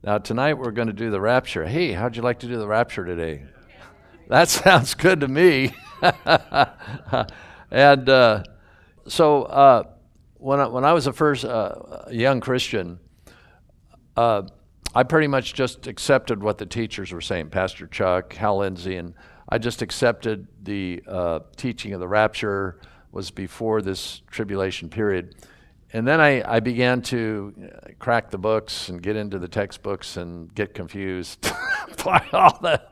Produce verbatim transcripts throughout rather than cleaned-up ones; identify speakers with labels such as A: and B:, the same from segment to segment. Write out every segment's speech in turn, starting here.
A: Now, tonight we're going to do the rapture. Hey, how'd you like to do the rapture today? That sounds good to me. and uh, so uh, when, I, when I was a first uh, young Christian, uh, I pretty much just accepted what the teachers were saying, Pastor Chuck, Hal Lindsey, and I just accepted the uh, teaching of the rapture was before this tribulation period. And then I, I began to crack the books and get into the textbooks and get confused by all that.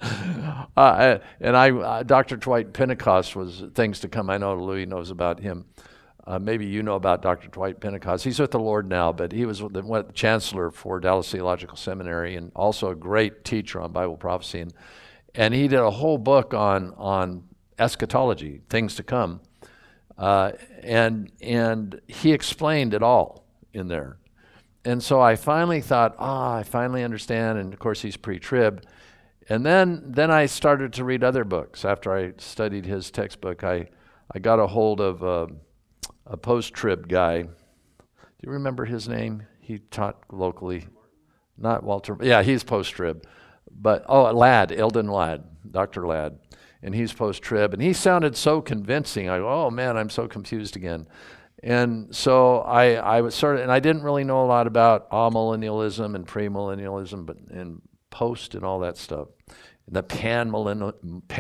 A: Uh, and I, uh, Doctor Dwight Pentecost was things to come. I know Louis knows about him. Uh, maybe you know about Doctor Dwight Pentecost. He's with the Lord now, but he was the what, chancellor for Dallas Theological Seminary and also a great teacher on Bible prophecy. And, and he did a whole book on, on eschatology, things to come. Uh, and and he explained it all in there. And so I finally thought, ah, I finally understand. And of course, he's pre-trib. And then then I started to read other books. After I studied his textbook, I, I got a hold of uh, a post-trib guy. Do you remember his name? He taught locally. Not Walter. Yeah, he's post-trib. But, oh, Ladd, Eldon Ladd, Doctor Ladd. And he's post-trib, and he sounded so convincing. I go, oh man, I'm so confused again. And so I, I was sort of, and I didn't really know a lot about amillennialism and premillennialism, but and post and all that stuff, and the pan-millennialism,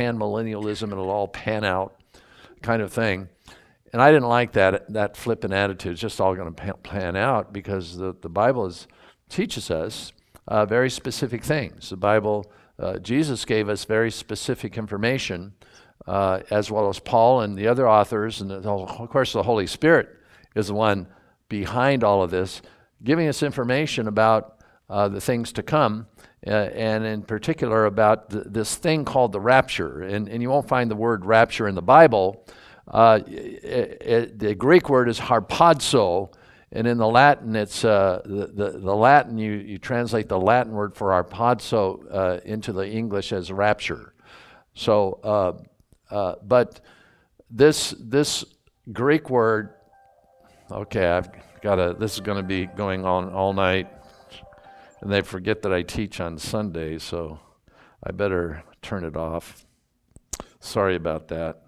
A: and it'll all pan out kind of thing. And I didn't like that that flippant attitude. It's just all going to pan out because the the Bible is, teaches us uh, very specific things. The Bible. Uh, Jesus gave us very specific information, uh, as well as Paul and the other authors, and the, of course the Holy Spirit is the one behind all of this, giving us information about uh, the things to come, uh, and in particular about th- this thing called the rapture. And, and you won't find the word rapture in the Bible. Uh, it, it, the Greek word is harpazo, and in the Latin, it's uh, the, the the Latin. You you translate the Latin word for harpazo uh, into the English as rapture. So, uh, uh, but this this Greek word. Okay, I've got to. This is going to be going on all night, and they forget that I teach on Sunday, so I better turn it off. Sorry about that.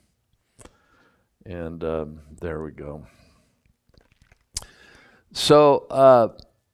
A: And um, there we go. So, uh,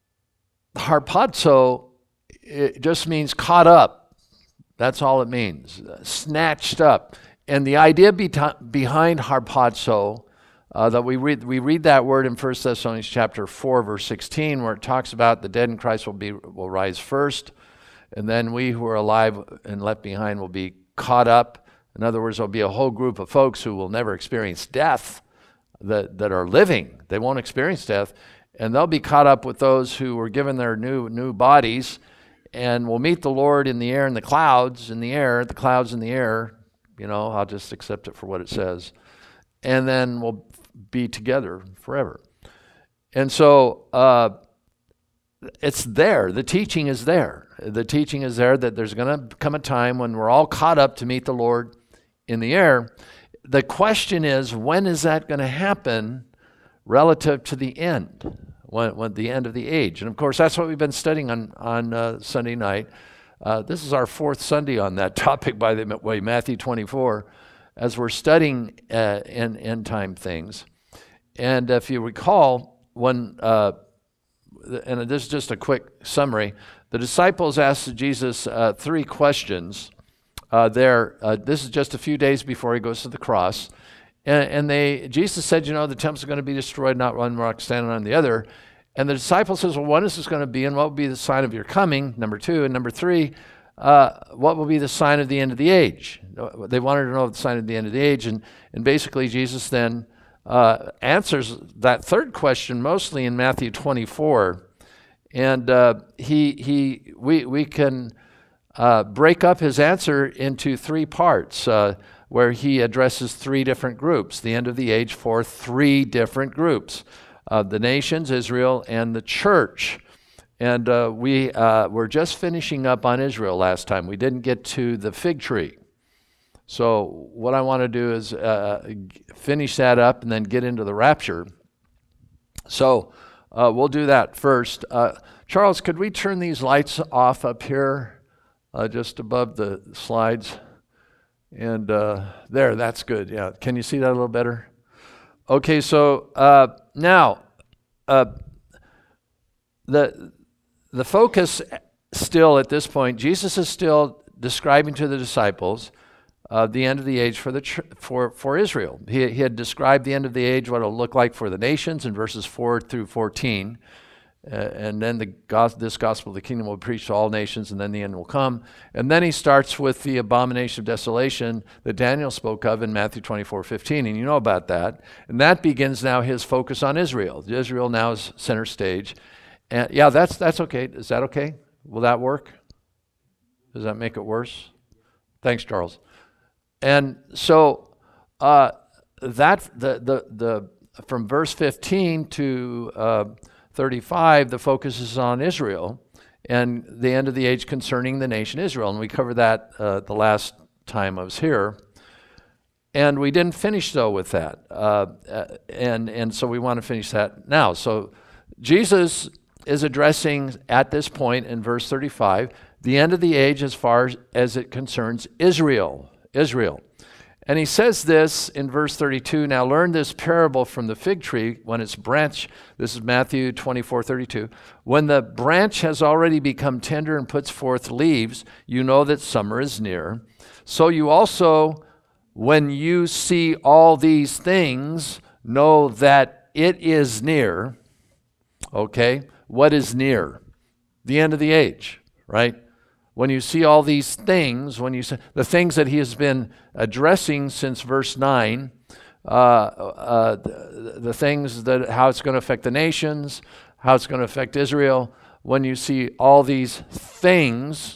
A: harpazo, it just means caught up. That's all it means, uh, snatched up. And the idea be- behind harpazo, uh, that we read, we read that word in First Thessalonians chapter four, verse sixteen, where it talks about the dead in Christ will be will rise first, and then we who are alive and left behind will be caught up. In other words, there'll be a whole group of folks who will never experience death, that that are living. They won't experience death. And they'll be caught up with those who were given their new new bodies, and will meet the Lord in the air, in the clouds, in the air, the clouds in the air. You know, I'll just accept it for what it says. And then we'll be together forever. And so uh, it's there. The teaching is there. The teaching is there that there's going to come a time when we're all caught up to meet the Lord in the air. The question is, when is that going to happen relative to the end, when, when the end of the age? And of course, that's what we've been studying on, on uh, Sunday night. Uh, this is our fourth Sunday on that topic, by the way, Matthew twenty-four, as we're studying uh, end, end time things. And if you recall, when, uh, and this is just a quick summary, the disciples asked Jesus uh, three questions uh, there. Uh, this is just a few days before he goes to the cross. And, and they, Jesus said, you know, the temple's going to be destroyed, not one rock standing on the other. And the disciple says, well, when is this going to be, and what will be the sign of your coming? Number two. And number three, uh, what will be the sign of the end of the age? They wanted to know the sign of the end of the age. And, and basically, Jesus then uh, answers that third question mostly in Matthew twenty-four. And uh, he, he, we, we can uh, break up his answer into three parts. Uh, where he addresses three different groups, the end of the age for three different groups, uh, the nations, Israel, and the church. And uh, we uh, were just finishing up on Israel last time. We didn't get to the fig tree. So what I want to do is uh, finish that up and then get into the rapture. So uh, we'll do that first. Uh, Charles, could we turn these lights off up here, uh, just above the slides? And uh, there, that's good. Yeah, can you see that a little better? Okay, so uh, now uh, the the focus still at this point, Jesus is still describing to the disciples uh, the end of the age for the ch- for for Israel. He, he had described the end of the age, what it'll look like for the nations in verses four through fourteen. Uh, and then the gos- this gospel of the kingdom will be preached to all nations, and then the end will come. And then he starts with the abomination of desolation that Daniel spoke of in Matthew twenty-four fifteen, and you know about that. And that begins now his focus on Israel. Israel now is center stage. And yeah, that's that's okay. Is that okay? Will that work? Does that make it worse? Thanks, Charles. And so uh, that the the the from verse fifteen to uh, thirty-five, the focus is on Israel and the end of the age concerning the nation Israel. And we covered that uh, the last time I was here. And we didn't finish, though, with that. Uh, and, and so we want to finish that now. So Jesus is addressing, at this point in verse thirty-five, the end of the age as far as it concerns Israel. Israel. And he says this in verse thirty-two, now learn this parable from the fig tree when its branch, this is Matthew twenty-four thirty-two, when the branch has already become tender and puts forth leaves, you know that summer is near. So you also, when you see all these things, know that it is near. Okay, what is near? The end of the age, right? When you see all these things, when you see the things that he has been addressing since verse nine, uh, uh, the, the things that how it's going to affect the nations, how it's going to affect Israel. When you see all these things,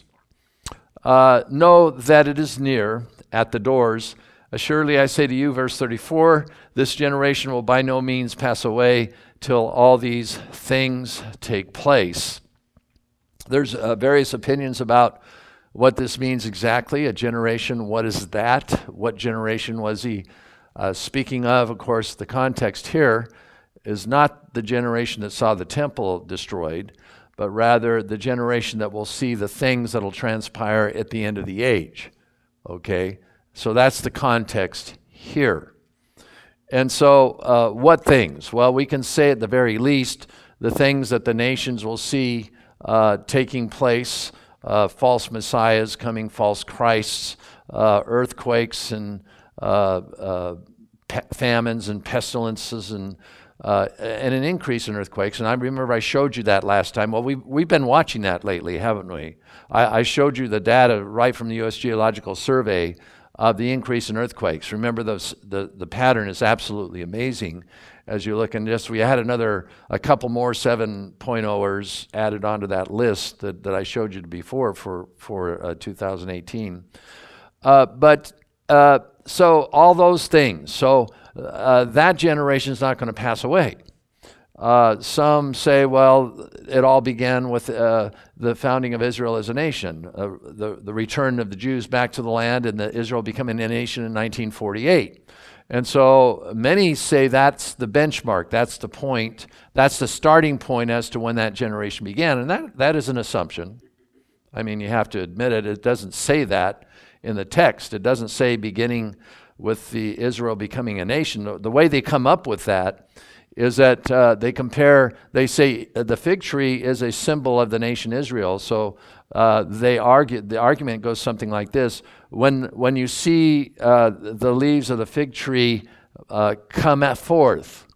A: uh, know that it is near at the doors. Assuredly, I say to you, verse thirty-four, this generation will by no means pass away till all these things take place. There's uh, various opinions about what this means exactly. A generation, what is that? What generation was he uh, speaking of? Of course, the context here is not the generation that saw the temple destroyed, but rather the generation that will see the things that will transpire at the end of the age. Okay? So that's the context here. And so uh, what things? Well, we can say at the very least the things that the nations will see Uh, taking place, uh, false messiahs coming, false Christs, uh, earthquakes and uh, uh, pe- famines and pestilences and uh, and an increase in earthquakes. And I remember I showed you that last time. Well, we, we've been watching that lately, haven't we? I, I showed you the data right from the U S Geological Survey of the increase in earthquakes. Remember, those, the, the pattern is absolutely amazing. As you look, and just we had another, a couple more seven point ohers added onto that list that, that I showed you before for, for uh, two thousand eighteen. Uh, but uh, so all those things, so uh, that generation is not going to pass away. Uh, some say, well, it all began with uh, the founding of Israel as a nation, uh, the, the return of the Jews back to the land, and the Israel becoming a nation in nineteen forty-eight. And so many say that's the benchmark, that's the point, that's the starting point as to when that generation began. And that, that is an assumption. I mean, you have to admit it. It doesn't say that in the text. It doesn't say beginning with the Israel becoming a nation. The, the way they come up with that is that uh, they compare, they say uh, the fig tree is a symbol of the nation Israel. So uh, they argue, the argument goes something like this. When when you see uh, the leaves of the fig tree uh, come forth,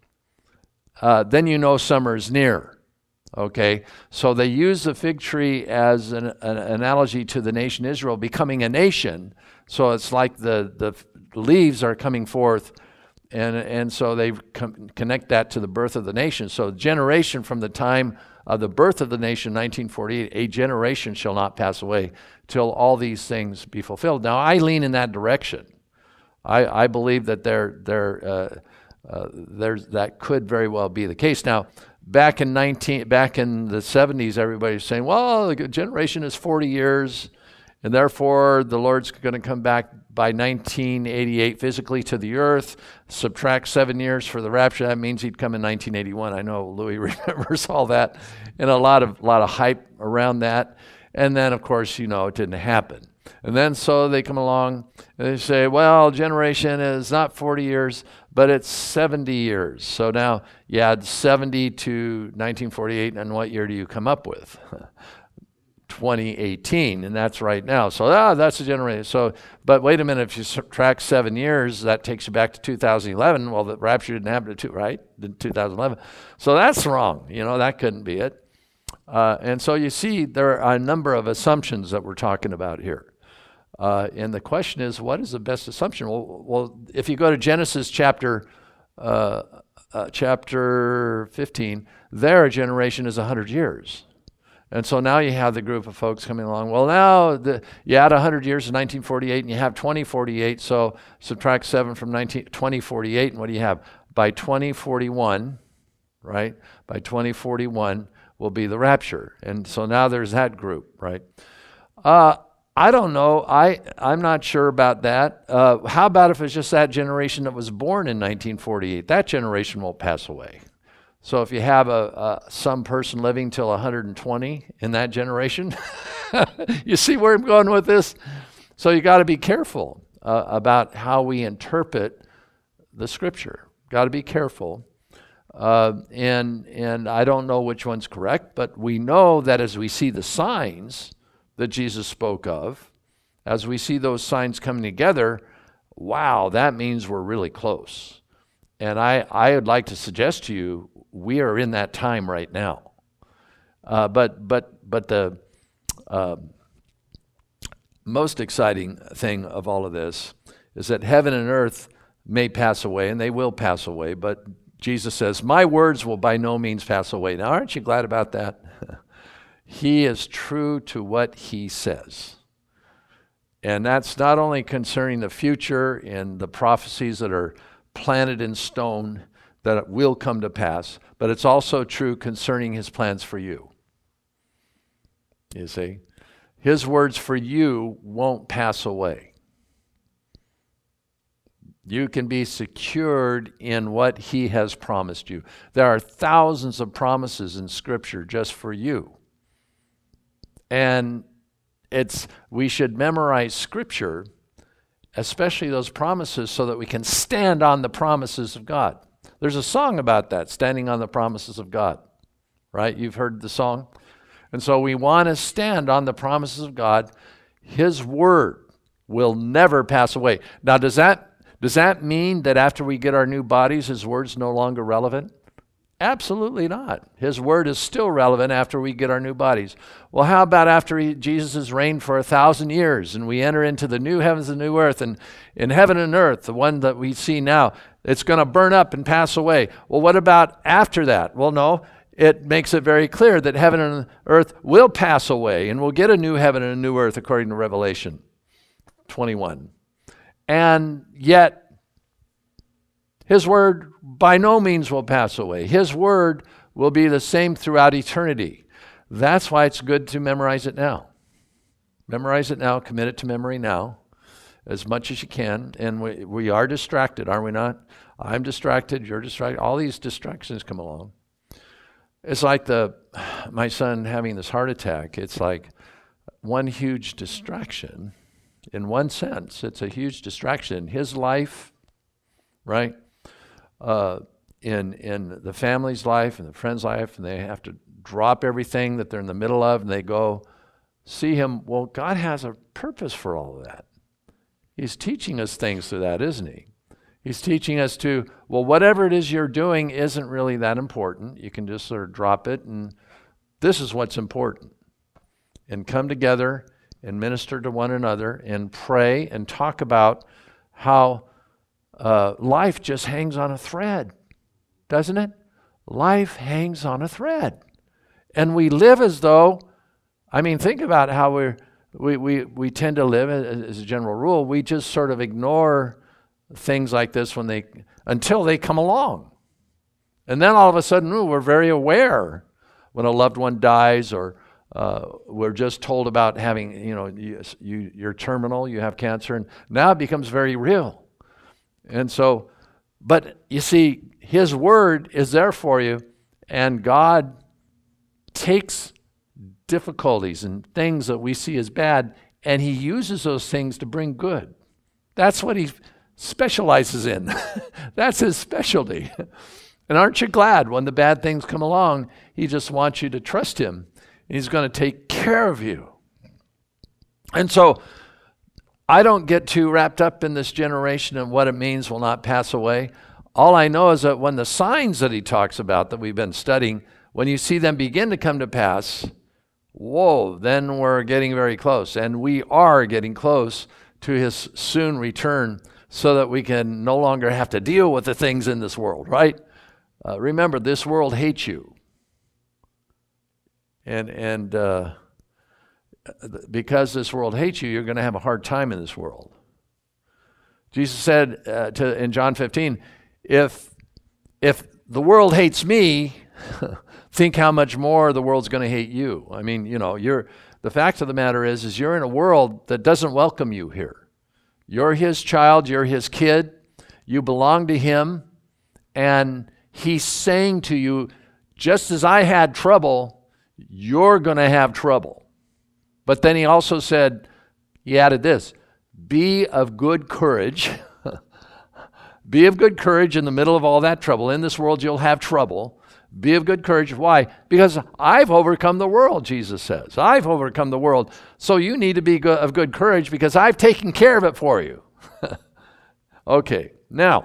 A: uh, then you know summer is near. Okay, so they use the fig tree as an, an analogy to the nation Israel becoming a nation. So it's like the, the leaves are coming forth, and and so they com- connect that to the birth of the nation. So generation from the time of the birth of the nation, nineteen forty-eight, a generation shall not pass away till all these things be fulfilled. Now, I lean in that direction. I, I believe that there, there, uh, uh, there's, that could very well be the case. Now, back in nineteen, back in the seventies, everybody was saying, well, the generation is forty years, And therefore, the Lord's going to come back by nineteen eighty-eight physically to the earth. Subtract seven years for the rapture. That means he'd come in nineteen eighty-one. I know Louis remembers all that, and a lot of lot of hype around that. And then, of course, you know, it didn't happen. And then so they come along and they say, well, generation is not forty years, but it's seventy years. So now you add seventy to nineteen forty-eight, and what year do you come up with? twenty eighteen, and that's right now. So ah, that's a generation. So, but wait a minute, if you subtract seven years, that takes you back to two thousand eleven. Well, the rapture didn't happen to two, right? In two thousand eleven. So that's wrong. You know, that couldn't be it. Uh, and so you see, there are a number of assumptions that we're talking about here. Uh, and the question is, what is the best assumption? Well, well if you go to Genesis chapter uh, uh, chapter fifteen, there a generation is one hundred years. And so now you have the group of folks coming along. Well, now the, you add one hundred years to nineteen forty-eight, and you have twenty forty-eight. So subtract seven from nineteen, twenty forty-eight, and what do you have? By twenty forty-one, right? By twenty forty-one will be the rapture. And so now there's that group, right? Uh, I don't know. I, I'm not sure about that. Uh, how about if it's just that generation that was born in nineteen forty-eight? That generation won't pass away. So if you have a, a some person living till one hundred twenty in that generation, you see where I'm going with this? So you got to be careful uh, about how we interpret the scripture. Got to be careful. Uh, and and I don't know which one's correct, but we know that as we see the signs that Jesus spoke of, as we see those signs coming together, wow, that means we're really close. And I, I would like to suggest to you, we are in that time right now. Uh, but but but the uh, most exciting thing of all of this is that heaven and earth may pass away, and they will pass away, but Jesus says, my words will by no means pass away. Now, aren't you glad about that? He is true to what he says. And that's not only concerning the future and the prophecies that are planted in stone that it will come to pass, but it's also true concerning his plans for you. You see, his words for you won't pass away. You can be secured in what he has promised you. There are thousands of promises in Scripture just for you. And it's we should memorize Scripture, especially those promises, so that we can stand on the promises of God. There's a song about that, standing on the promises of God, right? You've heard the song. And so we want to stand on the promises of God. His word will never pass away. Now, does that does that mean that after we get our new bodies, his word's no longer relevant? Absolutely not. His word is still relevant after we get our new bodies. Well, how about after he, Jesus has reigned for a thousand years and we enter into the new heavens and new earth, and in heaven and earth, the one that we see now, it's going to burn up and pass away. Well, what about after that? Well, no, it makes it very clear that heaven and earth will pass away, and we'll get a new heaven and a new earth according to Revelation twenty-one. And yet, his word by no means will pass away. His word will be the same throughout eternity. That's why it's good to memorize it now. Memorize it now, commit it to memory now, as much as you can. And we, we are distracted, are we not? I'm distracted, you're distracted. All these distractions come along. It's like the my son having this heart attack. It's like one huge distraction. In one sense, it's a huge distraction. His life, right? Uh, in in the family's life and the friend's life, and they have to drop everything that they're in the middle of, and they go see him. Well, God has a purpose for all of that. He's teaching us things through that, isn't he? He's teaching us to, well, whatever it is you're doing isn't really that important. You can just sort of drop it, and this is what's important. And come together and minister to one another and pray and talk about how uh, life just hangs on a thread, doesn't it? Life hangs on a thread. And we live as though, I mean, think about how we're, we, we, we tend to live, as a general rule, we just sort of ignore things like this when they, until they come along. And then all of a sudden, ooh, we're very aware when a loved one dies, or Uh, we're just told about having, you know, you, you, you're terminal, you have cancer, and now it becomes very real. And so, but you see, His Word is there for you, and God takes difficulties and things that we see as bad, and He uses those things to bring good. That's what He specializes in. That's His specialty. And aren't you glad when the bad things come along, He just wants you to trust Him. He's going to take care of you. And so I don't get too wrapped up in this generation and what it means will not pass away. All I know is that when the signs that He talks about that we've been studying, when you see them begin to come to pass, whoa, then we're getting very close. And we are getting close to His soon return so that we can no longer have to deal with the things in this world, right? Uh, remember, this world hates you. And and uh, because this world hates you, you're going to have a hard time in this world. Jesus said uh, to in John fifteen, if if the world hates me, think how much more the world's going to hate you. I mean, you know, you're the fact of the matter is, is you're in a world that doesn't welcome you here. You're His child, you're His kid, you belong to Him, and He's saying to you, just as I had trouble, you're going to have trouble. But then He also said, He added this, be of good courage. Be of good courage in the middle of all that trouble. In this world, you'll have trouble. Be of good courage. Why? Because I've overcome the world, Jesus says. I've overcome the world. So you need to be go- of good courage because I've taken care of it for you. Okay, now,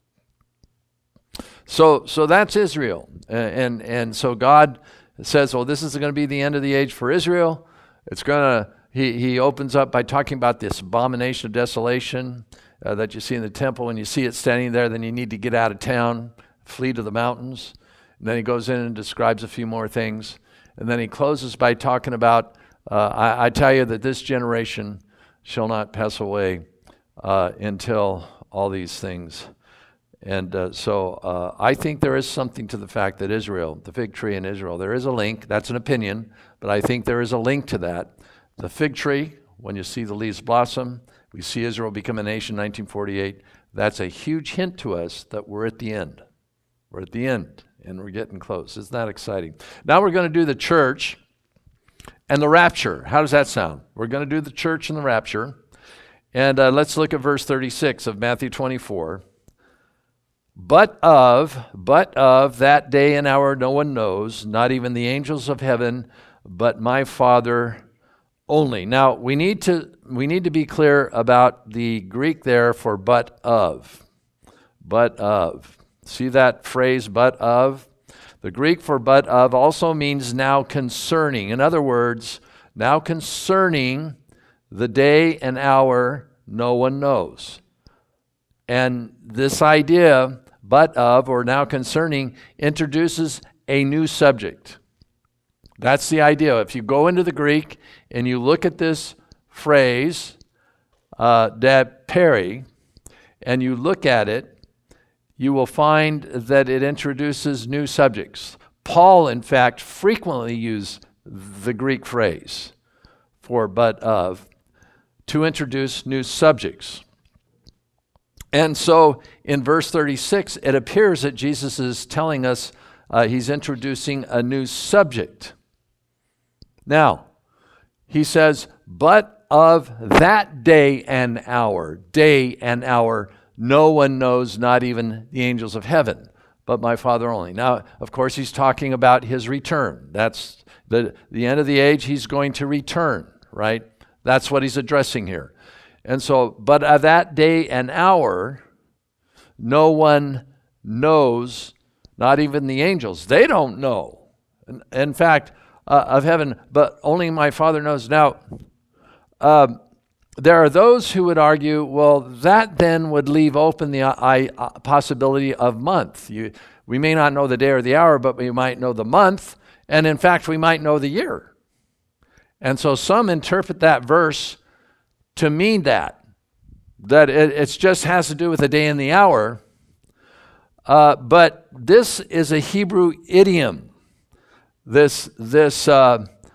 A: so so that's Israel. And, and, and so God says, well, this is going to be the end of the age for Israel. It's going to, he, he opens up by talking about this abomination of desolation uh, that you see in the temple. When you see it standing there, then you need to get out of town, flee to the mountains. And then He goes in and describes a few more things. And then He closes by talking about, uh, I, I tell you that this generation shall not pass away uh, until all these things. And uh, so uh, I think there is something to the fact that Israel, the fig tree in Israel, there is a link. That's an opinion, but I think there is a link to that. The fig tree, when you see the leaves blossom, we see Israel become a nation in nineteen forty-eight. That's a huge hint to us that we're at the end. We're at the end, and we're getting close. Isn't that exciting? Now we're going to do the church and the rapture. How does that sound? We're going to do the church and the rapture. And uh, let's look at verse thirty-six of Matthew twenty-four. But of, but of that day and hour no one knows, not even the angels of heaven, but my Father only. Now, we need to we need to be clear about the Greek there for but of. But of. See that phrase, but of? The Greek for but of also means now concerning. In other words, now concerning the day and hour no one knows. And this idea, but of, or now concerning, introduces a new subject. That's the idea. If you go into the Greek and you look at this phrase, uh, dat peri, and you look at it, you will find that it introduces new subjects. Paul, in fact, frequently used the Greek phrase for but of to introduce new subjects. And so in verse thirty-six, it appears that Jesus is telling us uh, He's introducing a new subject. Now, He says, but of that day and hour, day and hour, no one knows, not even the angels of heaven, but my Father only. Now, of course, He's talking about His return. That's the, the end of the age. He's going to return, right? That's what He's addressing here. And so, but of that day and hour, no one knows, not even the angels. They don't know. In, in fact, uh, of heaven, but only my Father knows. Now, uh, there are those who would argue, well, that then would leave open the uh, uh, possibility of month. You, we may not know the day or the hour, but we might know the month, and in fact, we might know the year. And so some interpret that verse to mean that, that it it's just has to do with the day and the hour. Uh, but this is a Hebrew idiom. This, this uh,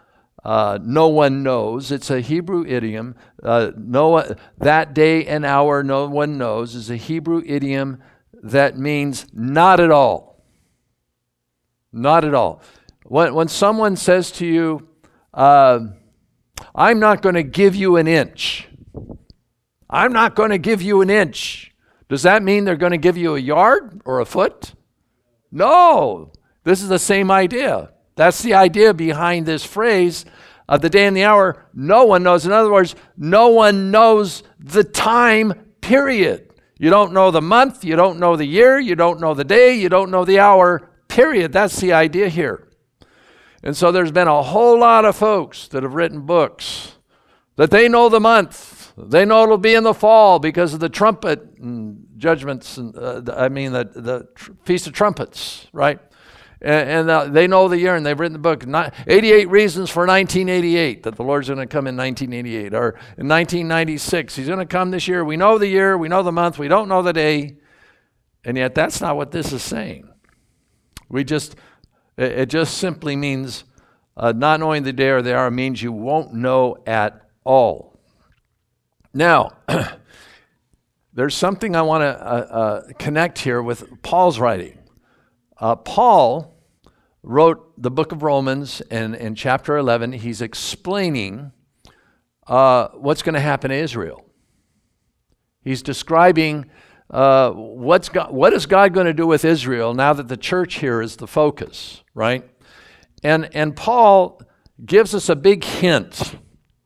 A: Uh, no one knows. It's a Hebrew idiom. Uh, no, that day and hour no one knows is a Hebrew idiom that means not at all. Not at all. When, when someone says to you, uh, I'm not going to give you an inch. I'm not going to give you an inch. Does that mean they're going to give you a yard or a foot? No. This is the same idea. That's the idea behind this phrase of the day and the hour. No one knows. In other words, no one knows the time period. You don't know the month. You don't know the year. You don't know the day. You don't know the hour, period. That's the idea here. And so there's been a whole lot of folks that have written books that they know the month. They know it'll be in the fall because of the trumpet and judgments. And uh, I mean, the, the tr- Feast of Trumpets, right? And, and uh, they know the year, and they've written the book, eighty-eight Reasons for nineteen eighty-eight, that the Lord's going to come in nineteen eighty-eight, or in nineteen ninety-six. He's going to come this year. We know the year. We know the month. We don't know the day. And yet that's not what this is saying. We just, it, it just simply means uh, not knowing the day or the hour means you won't know at all. Now, there's something I want to uh, uh, connect here with Paul's writing. Uh, Paul wrote the book of Romans, and in chapter eleven, he's explaining uh, what's going to happen to Israel. He's describing uh, what's God, what is God going to do with Israel now that the church here is the focus, right? And, and Paul gives us a big hint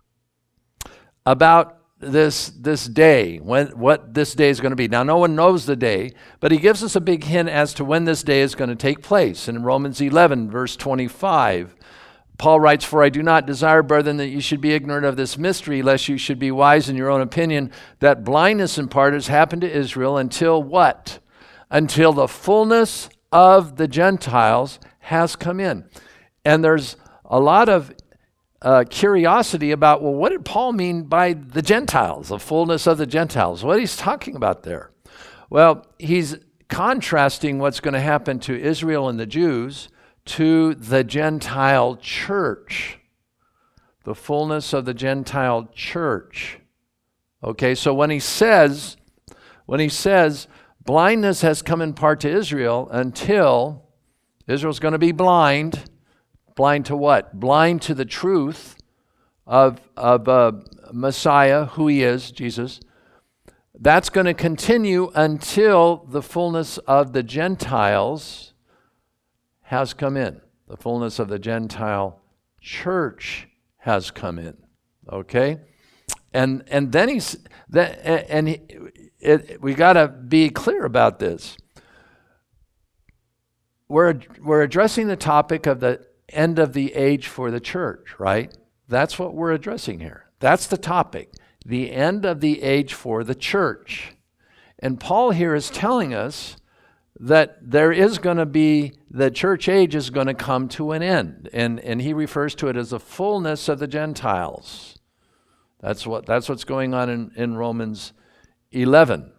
A: about this this day, when what this day is going to be. Now, no one knows the day, but he gives us a big hint as to when this day is going to take place. And in Romans eleven, verse twenty-five, Paul writes, "For I do not desire, brethren, that you should be ignorant of this mystery, lest you should be wise in your own opinion, that blindness in part has happened to Israel until" what? Until the fullness of the Gentiles has come in. And there's a lot of Uh, curiosity about, well, what did Paul mean by the Gentiles, the fullness of the Gentiles? What he's talking about there? Well, he's contrasting what's going to happen to Israel and the Jews to the Gentile church, the fullness of the Gentile church. Okay, so when he says, when he says blindness has come in part to Israel until Israel's going to be blind. Blind to what? Blind to the truth of, of uh, Messiah, who he is, Jesus. That's going to continue until the fullness of the Gentiles has come in. The fullness of the Gentile church has come in. Okay? And and then he's, that, and he, it, we got to be clear about this. We're, we're addressing the topic of the end of the age for the church, right? That's what we're addressing here. That's the topic, the end of the age for the church. And Paul here is telling us that there is going to be, the church age is going to come to an end. And, and he refers to it as the fullness of the Gentiles. That's what that's what's going on in, in Romans eleven.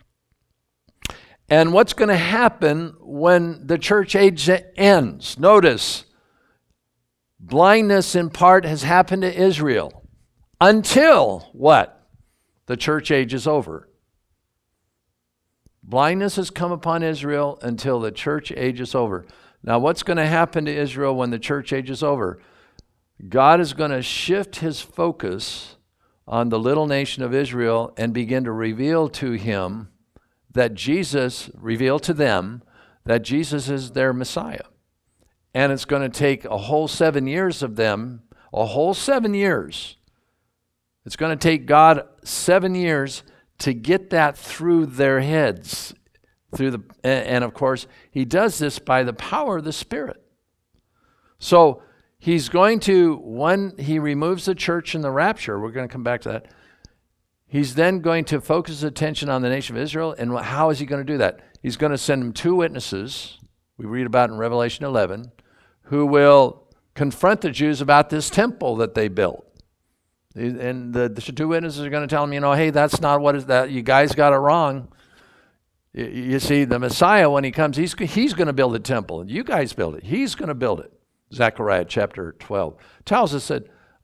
A: And what's going to happen when the church age ends? Notice, blindness in part has happened to Israel until what? The church age is over. Blindness has come upon Israel until the church age is over. Now, what's going to happen to Israel when the church age is over? God is going to shift his focus on the little nation of Israel and begin to reveal to him that Jesus, reveal to them that Jesus is their Messiah. And it's going to take a whole seven years of them, a whole seven years. It's going to take God seven years to get that through their heads. Through the, and of course, he does this by the power of the Spirit. So he's going to, when he removes the church in the rapture, we're going to come back to that, he's then going to focus his attention on the nation of Israel. And how is he going to do that? He's going to send them two witnesses, we read about in Revelation eleven, who will confront the Jews about this temple that they built. And the, the two witnesses are going to tell them, you know, hey, that's not what is that. You guys got it wrong. You, you see, the Messiah, when he comes, he's, he's going to build a temple. You guys build it. He's going to build it. Zechariah chapter twelve tells us that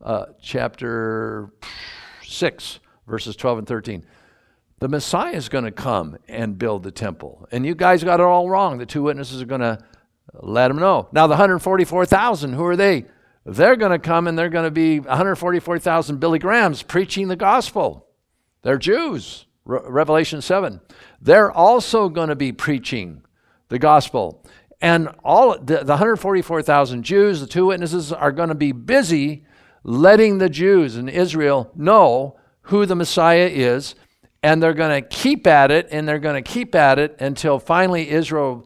A: uh, chapter six, verses twelve and thirteen. The Messiah is going to come and build the temple. And you guys got it all wrong. The two witnesses are going to let them know. Now the one hundred forty-four thousand, who are they? They're going to come and they're going to be one hundred forty-four thousand Billy Grahams preaching the gospel. They're Jews. Re- Revelation seven. They're also going to be preaching the gospel. And all the, the one hundred forty-four thousand Jews, the two witnesses, are going to be busy letting the Jews in Israel know who the Messiah is. And they're going to keep at it, and they're going to keep at it until finally Israel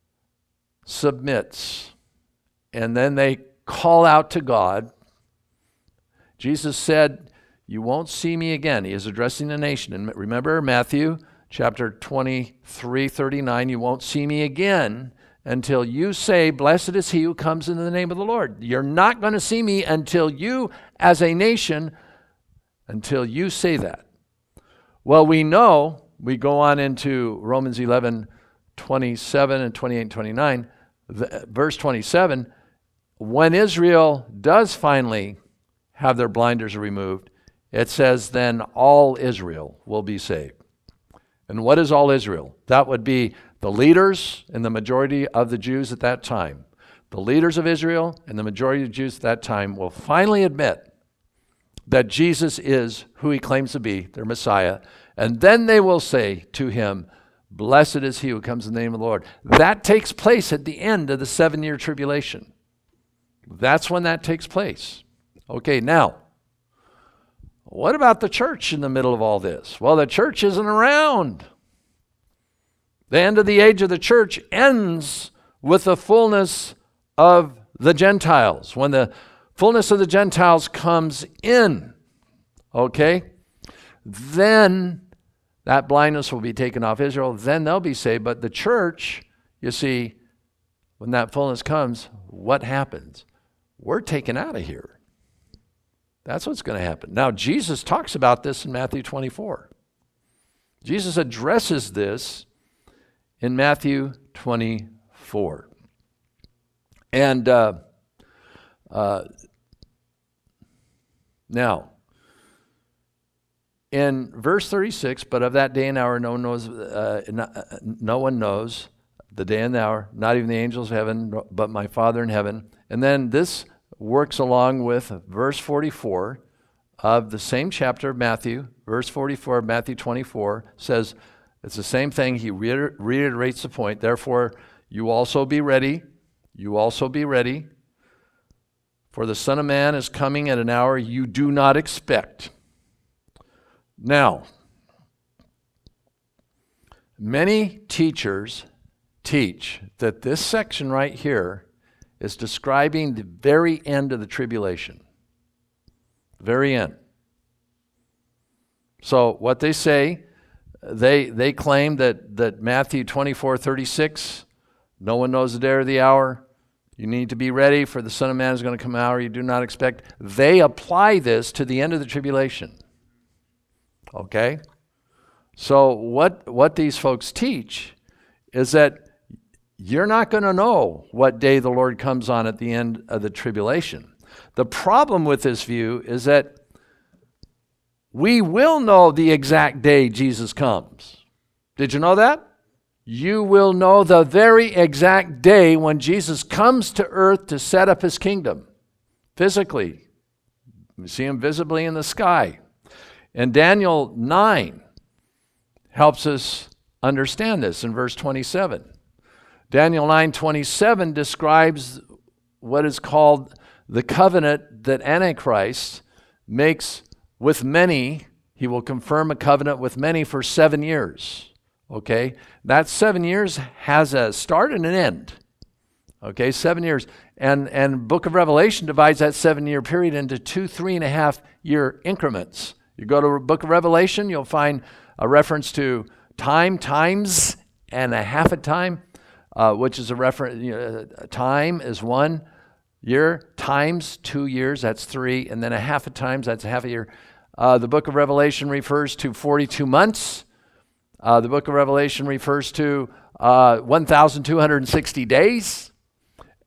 A: submits. And then they call out to God. Jesus said, you won't see me again. He is addressing the nation. And remember Matthew chapter twenty-three, thirty-nine, you won't see me again until you say, blessed is he who comes in the name of the Lord. You're not going to see me until you, as a nation, until you say that. Well, we know, we go on into Romans eleven, twenty-seven and twenty-eight and twenty-nine, the, verse twenty-seven, when Israel does finally have their blinders removed, it says, then all Israel will be saved. And what is all Israel? That would be the leaders and the majority of the Jews at that time. The leaders of Israel and the majority of the Jews at that time will finally admit that Jesus is who he claims to be, their Messiah. And then they will say to him, blessed is he who comes in the name of the Lord. That takes place at the end of the seven-year tribulation. That's when that takes place. Okay, now, what about the church in the middle of all this? Well, the church isn't around. The end of the age of the church ends with the fullness of the Gentiles. When the fullness of the Gentiles comes in, okay, then that blindness will be taken off Israel. Then they'll be saved. But the church, you see, when that fullness comes, what happens? We're taken out of here. That's what's going to happen. Now, Jesus talks about this in Matthew twenty-four. Jesus addresses this in Matthew twenty-four. And uh, uh, now, in verse thirty-six, but of that day and hour no one knows, uh, no, no one knows the day and the hour, not even the angels of heaven, but my Father in heaven. And then this works along with verse forty-four of the same chapter of Matthew. Verse forty-four of Matthew twenty-four says, it's the same thing. He reiter- reiterates the point. Therefore, you also be ready. You also be ready. For the Son of Man is coming at an hour you do not expect. Now, many teachers teach that this section right here is describing the very end of the tribulation. Very end. So what they say, they they claim that, that Matthew twenty-four, thirty-six, no one knows the day or the hour. You need to be ready, for the Son of Man is going to come an hour you do not expect. They apply this to the end of the tribulation. Okay? So what what these folks teach is that you're not going to know what day the Lord comes on at the end of the tribulation. The problem with this view is that we will know the exact day Jesus comes. Did you know that? You will know the very exact day when Jesus comes to earth to set up his kingdom. Physically. You see him visibly in the sky. And Daniel nine helps us understand this in verse twenty-seven. Daniel nine twenty-seven describes what is called the covenant that Antichrist makes with many. He will confirm a covenant with many for seven years. Okay? That seven years has a start and an end. Okay, seven years. And and Book of Revelation divides that seven-year period into two three and a half year increments. You go to Book of Revelation, you'll find a reference to time, times, and a half a time. Uh, which is a reference, you know, time is one year, times two years, that's three, and then a half a times, that's a half a year. Uh, the book of Revelation refers to forty-two months. Uh, the book of Revelation refers to uh, one thousand two hundred sixty days.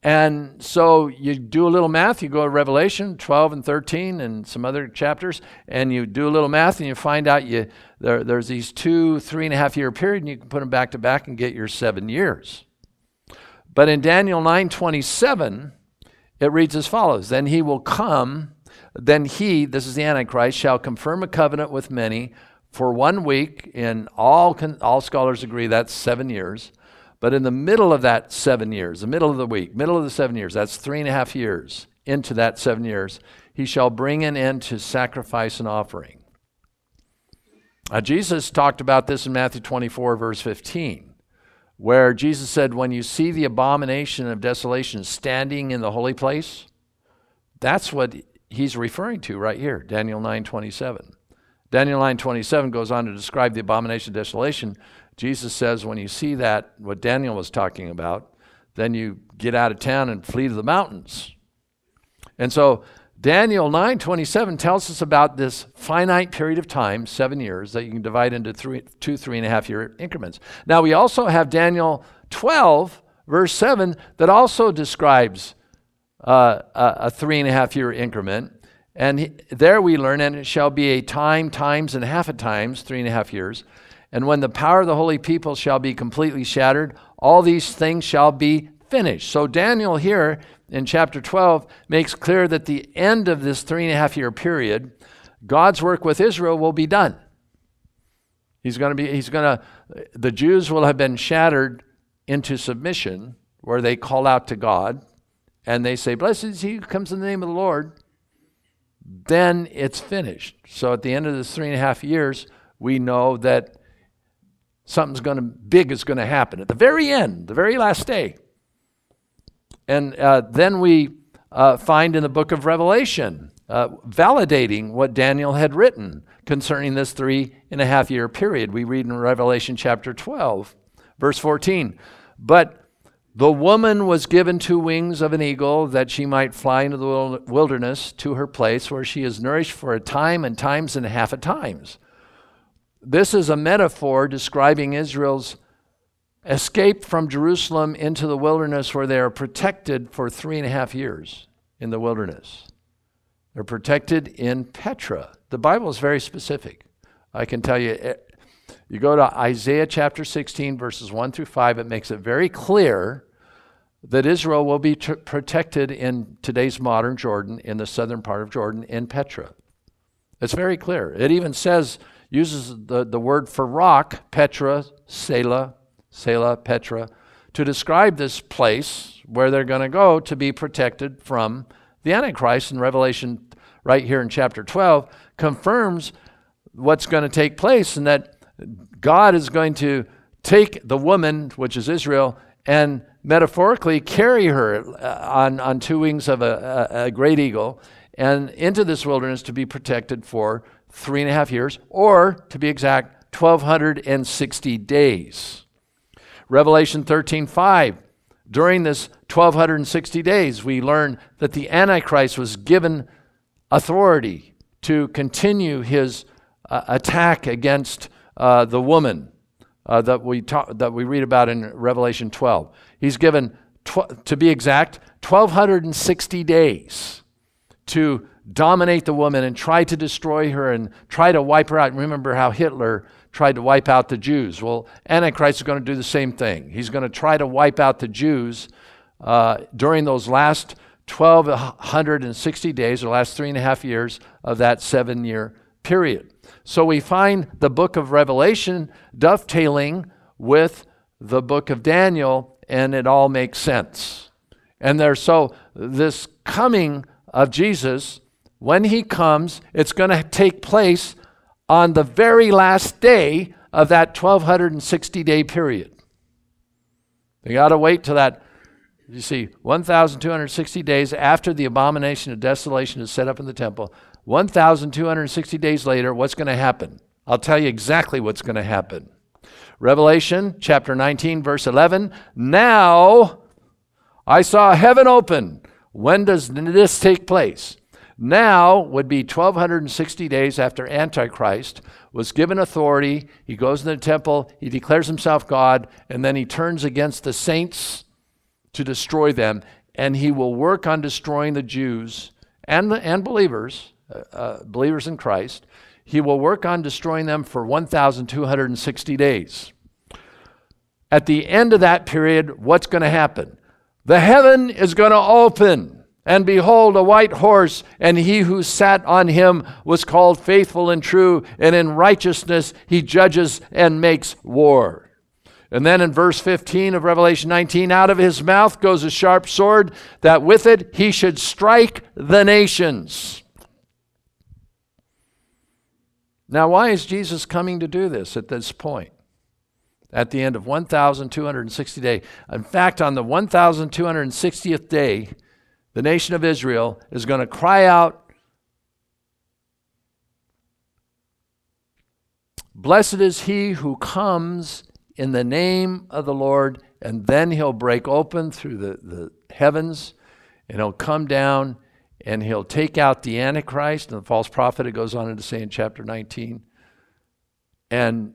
A: And so you do a little math, you go to Revelation twelve and thirteen and some other chapters, and you do a little math and you find out you there, there's these two, three and a half year period, and you can put them back to back and get your seven years. But in Daniel nine twenty-seven, it reads as follows: Then he will come, then he, this is the Antichrist, shall confirm a covenant with many for one week, and all, con- all scholars agree that's seven years. But in the middle of that seven years, the middle of the week, middle of the seven years, that's three and a half years into that seven years, he shall bring an end to sacrifice and offering. Now, Jesus talked about this in Matthew twenty-four, verse fifteen, where Jesus said, when you see the abomination of desolation standing in the holy place, that's what he's referring to right here, Daniel nine twenty-seven. Daniel nine twenty-seven goes on to describe the abomination of desolation. Jesus says when you see that, what Daniel was talking about, then you get out of town and flee to the mountains. And so Daniel nine twenty-seven tells us about this finite period of time, seven years, that you can divide into three, two, three and a half year increments. Now we also have Daniel twelve, verse seven, that also describes uh, a, a three and a half year increment. And he, there we learn, and it shall be a time, times, and half a times, three and a half years. And when the power of the holy people shall be completely shattered, all these things shall be finished. So Daniel here in chapter twelve makes clear that the end of this three and a half year period, God's work with Israel will be done. He's going to be, he's going to, the Jews will have been shattered into submission, where they call out to God and they say, blessed is he who comes in the name of the Lord. Then it's finished. So at the end of this three and a half years, we know that something's going to, big is going to happen at the very end, the very last day. And uh, then we uh, find in the book of Revelation, uh, validating what Daniel had written concerning this three and a half year period. We read in Revelation chapter twelve, verse fourteen, but the woman was given two wings of an eagle, that she might fly into the wilderness to her place, where she is nourished for a time and times and half a times. This is a metaphor describing Israel's escape from Jerusalem into the wilderness, where they are protected for three and a half years in the wilderness. They're protected in Petra. The Bible is very specific. I can tell you, you go to Isaiah chapter sixteen, verses one through five, it makes it very clear that Israel will be t- protected in today's modern Jordan, in the southern part of Jordan, in Petra. It's very clear. It even says, uses the, the word for rock, Petra, Selah, Selah, Petra, to describe this place where they're going to go to be protected from the Antichrist. In Revelation, right here in chapter twelve, confirms what's going to take place, and that God is going to take the woman, which is Israel, and metaphorically carry her on, on two wings of a, a, a great eagle and into this wilderness to be protected for three and a half years, or to be exact, twelve sixty days. Revelation thirteen five, during this twelve sixty days, we learn that the Antichrist was given authority to continue his uh, attack against uh, the woman uh, that we talk, that we read about in Revelation twelve. He's given, tw- to be exact, twelve sixty days to dominate the woman and try to destroy her and try to wipe her out. And remember how Hitler tried to wipe out the Jews. Well, Antichrist is going to do the same thing. He's going to try to wipe out the Jews uh, during those last twelve sixty days, or last three and a half years of that seven-year period. So we find the book of Revelation dovetailing with the book of Daniel, and it all makes sense. And there's so this coming of Jesus, when he comes, it's going to take place on the very last day of that twelve sixty day period. You got to wait till that, you see, one thousand two hundred sixty days after the abomination of desolation is set up in the temple. one thousand two hundred sixty days later, what's going to happen? I'll tell you exactly what's going to happen. Revelation chapter nineteen, verse eleven. Now I saw heaven open. When does this take place? Now would be twelve sixty days after Antichrist was given authority. He goes in the temple, he declares himself God, and then he turns against the saints to destroy them. and he will work on destroying the Jews and, the, and believers, uh, uh, believers in Christ. He will work on destroying them for one thousand two hundred sixty days. At the end of that period, what's going to happen? The heaven is going to open, and behold, a white horse, and he who sat on him was called Faithful and True, and in righteousness he judges and makes war. And then in verse fifteen of Revelation nineteen, out of his mouth goes a sharp sword, that with it he should strike the nations. Now, why is Jesus coming to do this at this point? At the end of one thousand two hundred sixty days. In fact, on the one thousand two hundred sixtieth day, the nation of Israel is going to cry out, "Blessed is he who comes in the name of the Lord," and then he'll break open through the, the heavens, and he'll come down, and he'll take out the Antichrist and the false prophet, it goes on to say in chapter nineteen. And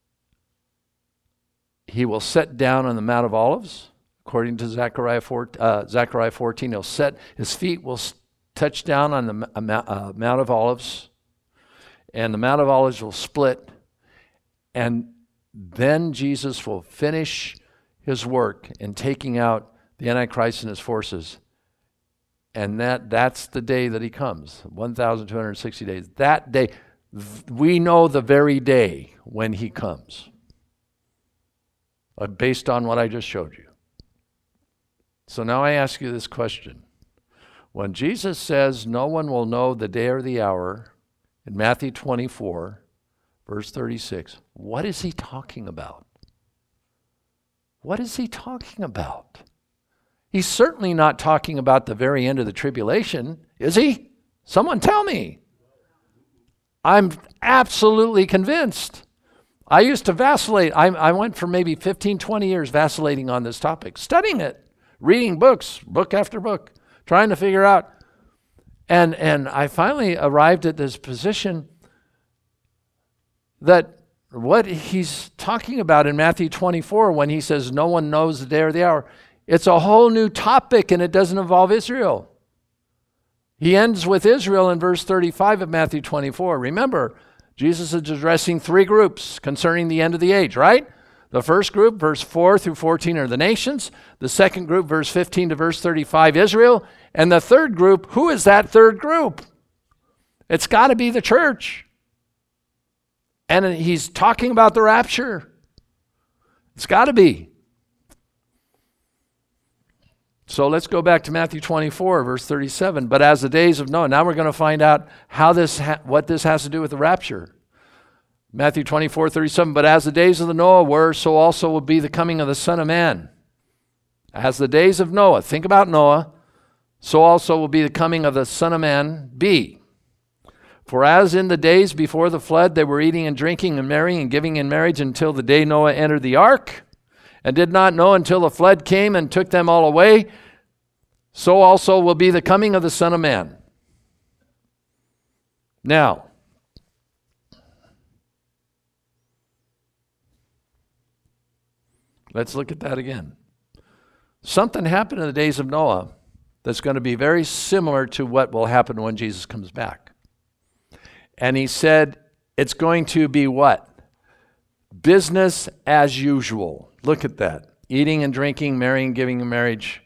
A: he will set down on the Mount of Olives, according to Zechariah, four, uh, Zechariah fourteen. He'll set, his feet will touch down on the uh, Mount of Olives, and the Mount of Olives will split, and then Jesus will finish his work in taking out the Antichrist and his forces. And that, that's the day that he comes, one thousand two hundred sixty days. That day, we know the very day when he comes, uh, based on what I just showed you. So now I ask you this question. When Jesus says no one will know the day or the hour, in Matthew twenty-four, verse thirty-six, what is he talking about? What is he talking about? He's certainly not talking about the very end of the tribulation, is he? Someone tell me. I'm absolutely convinced. I used to vacillate. I, I went for maybe fifteen, twenty years vacillating on this topic, studying it, reading books, book after book, trying to figure out. And, and I finally arrived at this position that what he's talking about in Matthew twenty-four when he says no one knows the day or the hour, it's a whole new topic, and it doesn't involve Israel. He ends with Israel in verse thirty-five of Matthew twenty-four. Remember, Jesus is addressing three groups concerning the end of the age, right? The first group, verse four through fourteen, are the nations. The second group, verse fifteen to verse thirty-five, Israel. And the third group, who is that third group? It's got to be the church. And he's talking about the rapture. It's got to be. So let's go back to Matthew twenty-four, verse thirty-seven. But as the days of Noah, now we're going to find out how this, ha- what this has to do with the rapture. Matthew twenty-four, thirty-seven. But as the days of the Noah were, so also will be the coming of the Son of Man. As the days of Noah, think about Noah, so also will be the coming of the Son of Man be. For as in the days before the flood, they were eating and drinking and marrying and giving in marriage until the day Noah entered the ark, and did not know until the flood came and took them all away, so also will be the coming of the Son of Man. Now, let's look at that again. Something happened in the days of Noah that's going to be very similar to what will happen when Jesus comes back. And he said, it's going to be what? Business as usual. Look at that. Eating and drinking, marrying, giving in marriage.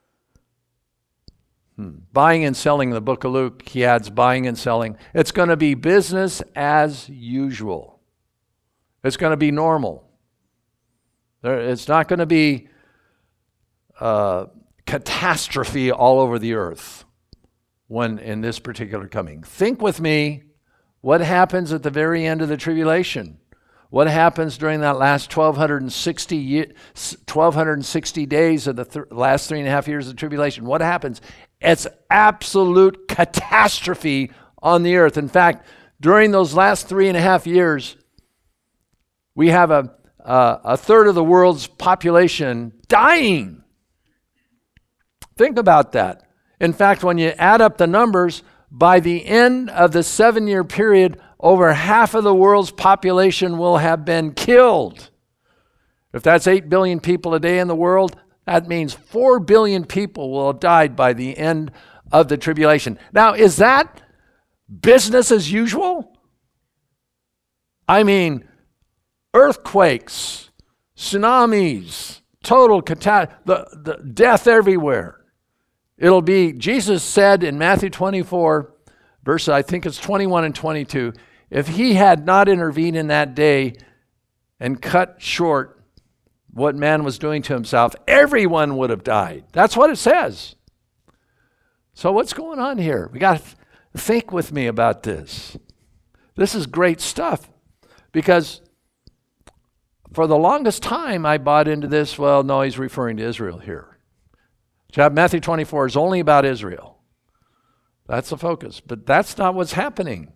A: Hmm. Buying and selling. In the book of Luke, he adds buying and selling. It's going to be business as usual. It's going to be normal. There, it's not going to be uh, catastrophe all over the earth when in this particular coming. Think with me. What happens at the very end of the tribulation? What happens during that last twelve sixty, twelve sixty days of the th- last three and a half years of the tribulation? What happens? It's absolute catastrophe on the earth. In fact, during those last three and a half years, we have a, a, a third of the world's population dying. Think about that. In fact, when you add up the numbers, by the end of the seven-year period, over half of the world's population will have been killed. If that's eight billion people a day in the world, That means four billion people will have died by the end of the tribulation. Now, is that business as usual? I mean, earthquakes, tsunamis, total catastrophe, the, the death everywhere. It'll be, Jesus said in Matthew twenty-four, verse, I think it's twenty-one and twenty-two, if he had not intervened in that day and cut short what man was doing to himself, everyone would have died. That's what it says. So what's going on here? We got to think with me about this. This is great stuff, because for the longest time I bought into this, well, no, he's referring to Israel here. Matthew twenty-four is only about Israel. That's the focus, but that's not what's happening.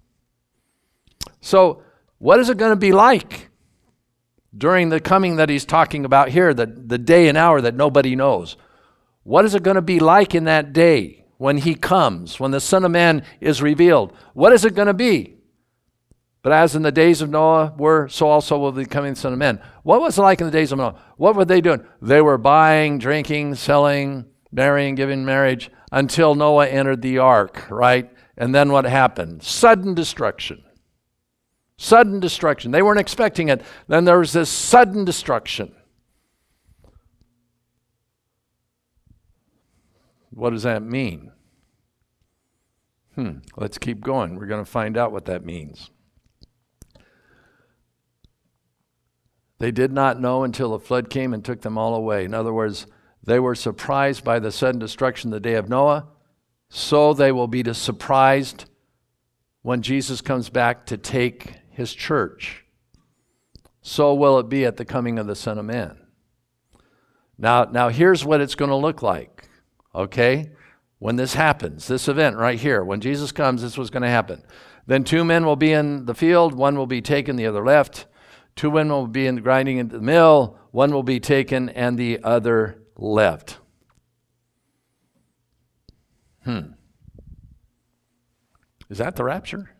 A: So what is it going to be like during the coming that he's talking about here, the, the day and hour that nobody knows? What is it going to be like in that day when he comes, when the Son of Man is revealed? What is it going to be? But as in the days of Noah were, so also will be coming the Son of Man. What was it like in the days of Noah? What were they doing? They were buying, drinking, selling, marrying, giving marriage, until Noah entered the ark, right? And then what happened? Sudden destruction. Sudden destruction. They weren't expecting it. Then there was this sudden destruction. What does that mean? Hmm. Let's keep going. We're going to find out what that means. They did not know until the flood came and took them all away. In other words, they were surprised by the sudden destruction the day of Noah, so they will be surprised when Jesus comes back to take his church. So will it be at the coming of the Son of Man. Now, now here's what it's going to look like, okay? When this happens, this event right here, when Jesus comes, this was going to happen. Then two men will be in the field, one will be taken, the other left. Two women will be in the grinding into the mill, one will be taken and the other left. Hmm. Is that the rapture?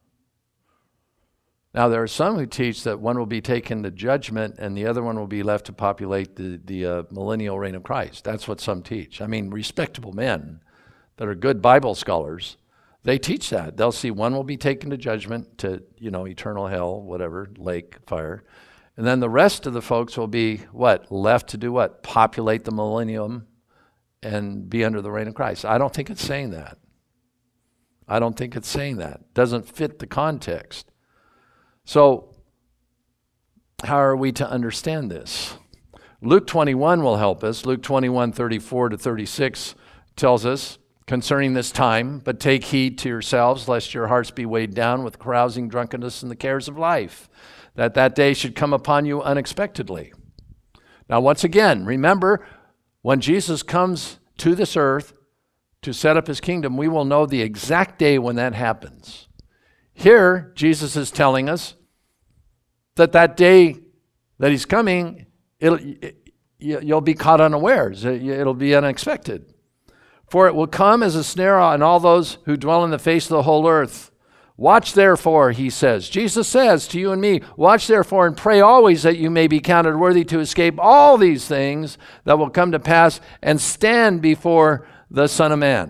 A: Now, there are some who teach that one will be taken to judgment and the other one will be left to populate the, the uh, millennial reign of Christ. That's what some teach. I mean, respectable men that are good Bible scholars, they teach that. They'll see one will be taken to judgment, to, you know, eternal hell, whatever, lake, fire. And then the rest of the folks will be, what? Left to do what? Populate the millennium and be under the reign of Christ. I don't think it's saying that. I don't think it's saying that. Doesn't fit the context. So, how are we to understand this? Luke twenty-one will help us. Luke twenty-one, thirty-four to thirty-six tells us concerning this time, but take heed to yourselves, lest your hearts be weighed down with carousing, drunkenness, and the cares of life, that that day should come upon you unexpectedly. Now, once again, remember, when Jesus comes to this earth to set up his kingdom, we will know the exact day when that happens. Here, Jesus is telling us that that day that he's coming, it'll, it, you'll be caught unawares. It'll be unexpected. For it will come as a snare on all those who dwell in the face of the whole earth. Watch therefore, he says. Jesus says to you and me, watch therefore and pray always that you may be counted worthy to escape all these things that will come to pass and stand before the Son of Man.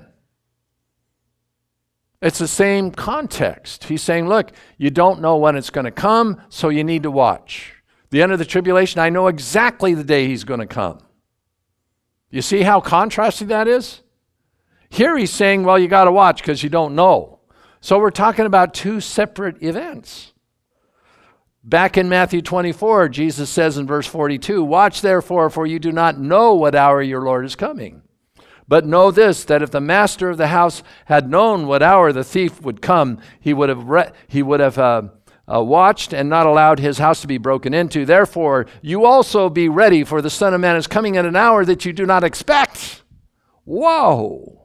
A: It's the same context. He's saying, look, you don't know when it's going to come, so you need to watch. The end of the tribulation, I know exactly the day he's going to come. You see how contrasting that is? Here he's saying, well, you got to watch because you don't know. So we're talking about two separate events. Back in Matthew twenty-four, Jesus says in verse forty-two, watch therefore, for you do not know what hour your Lord is coming. But know this, that if the master of the house had known what hour the thief would come, he would have re- he would have uh, uh, watched and not allowed his house to be broken into. Therefore, you also be ready, for the Son of Man is coming at an hour that you do not expect. Whoa!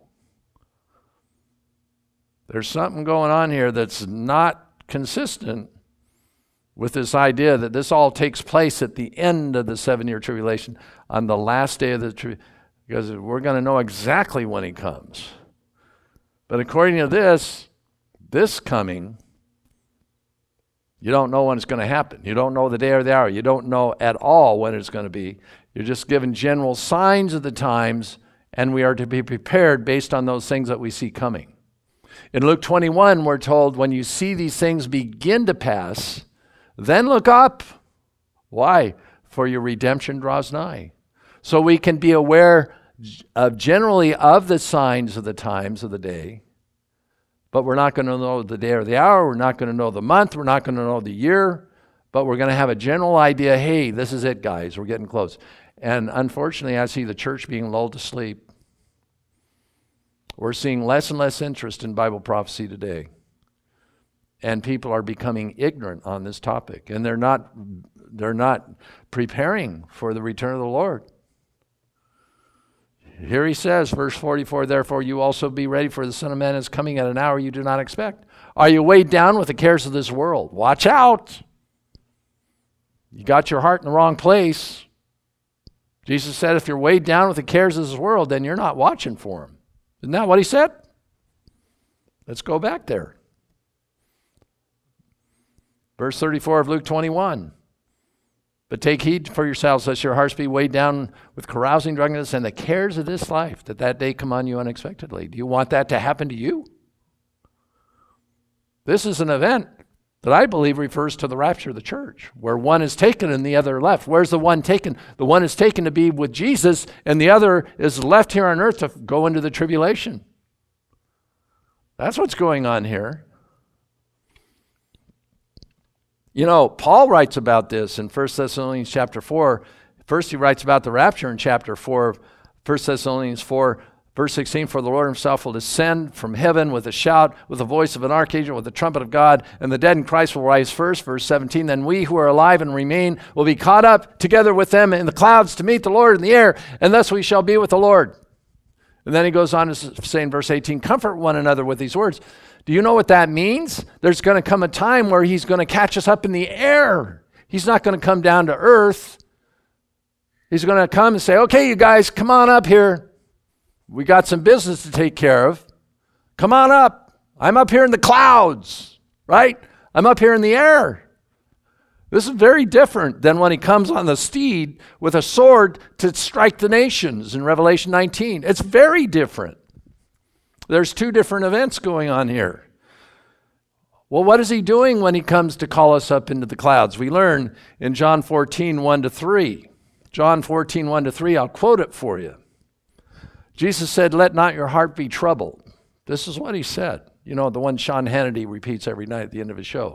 A: There's something going on here that's not consistent with this idea that this all takes place at the end of the seven-year tribulation, on the last day of the tribulation. Because we're going to know exactly when he comes. But according to this, this coming You don't know when it's going to happen. You don't know the day or the hour. You don't know at all when it's going to be. You're just given general signs of the times, and we are to be prepared based on those things that we see coming. In Luke twenty-one, we're told, when you see these things begin to pass, then look up. Why? For your redemption draws nigh. So we can be aware of generally of the signs of the times of the day, but we're not going to know the day or the hour. We're not going to know the month. We're not going to know the year, but we're going to have a general idea, hey, this is it, guys. We're getting close. And unfortunately, I see the church being lulled to sleep. We're seeing less and less interest in Bible prophecy today. And people are becoming ignorant on this topic. And they're not, they're not preparing for the return of the Lord. Here he says, verse forty-four, therefore you also be ready, for the Son of Man is coming at an hour you do not expect. Are you weighed down with the cares of this world? Watch out. You got your heart in the wrong place. Jesus said, if you're weighed down with the cares of this world, then you're not watching for him. Isn't that what he said? Let's go back there. Verse thirty-four of Luke twenty-one. But take heed for yourselves, lest your hearts be weighed down with carousing, drunkenness, and the cares of this life, that that day come on you unexpectedly. Do you want that to happen to you? This is an event that I believe refers to the rapture of the church, where one is taken and the other left. Where's the one taken? The one is taken to be with Jesus, and the other is left here on earth to go into the tribulation. That's what's going on here. You know, Paul writes about this in First Thessalonians chapter four. First he writes about the rapture in chapter four of First Thessalonians four, verse sixteen, for the Lord himself will descend from heaven with a shout, with the voice of an archangel, with the trumpet of God, and the dead in Christ will rise first. Verse seventeen, then we who are alive and remain will be caught up together with them in the clouds to meet the Lord in the air, and thus we shall be with the Lord. And then he goes on to say in verse eighteen, comfort one another with these words. Do you know what that means? There's going to come a time where he's going to catch us up in the air. He's not going to come down to earth. He's going to come and say, okay, you guys, come on up here. We got some business to take care of. Come on up. I'm up here in the clouds, right? I'm up here in the air. This is very different than when he comes on the steed with a sword to strike the nations in Revelation nineteen. It's very different. There's two different events going on here. Well, what is he doing when he comes to call us up into the clouds? We learn in John fourteen, one to three. John fourteen, one to three, I'll quote it for you. Jesus said, let not your heart be troubled. This is what he said. You know, the one Sean Hannity repeats every night at the end of his show.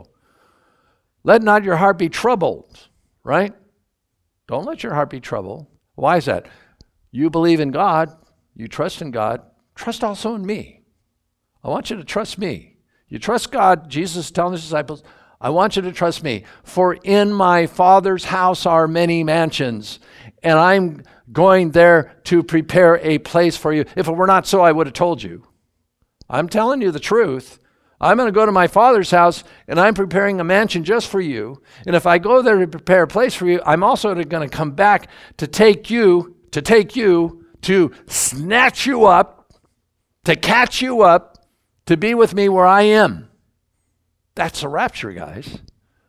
A: Let not your heart be troubled, right? Don't let your heart be troubled. Why is that? You believe in God. You trust in God. Trust also in me. I want you to trust me. You trust God. Jesus is telling his disciples, I want you to trust me. For in my Father's house are many mansions, and I'm going there to prepare a place for you. If it were not so, I would have told you. I'm telling you the truth. I'm going to go to my Father's house, and I'm preparing a mansion just for you. And if I go there to prepare a place for you, I'm also going to come back to take you, to take you, to snatch you up, to catch you up, to be with me where I am. That's the rapture, guys.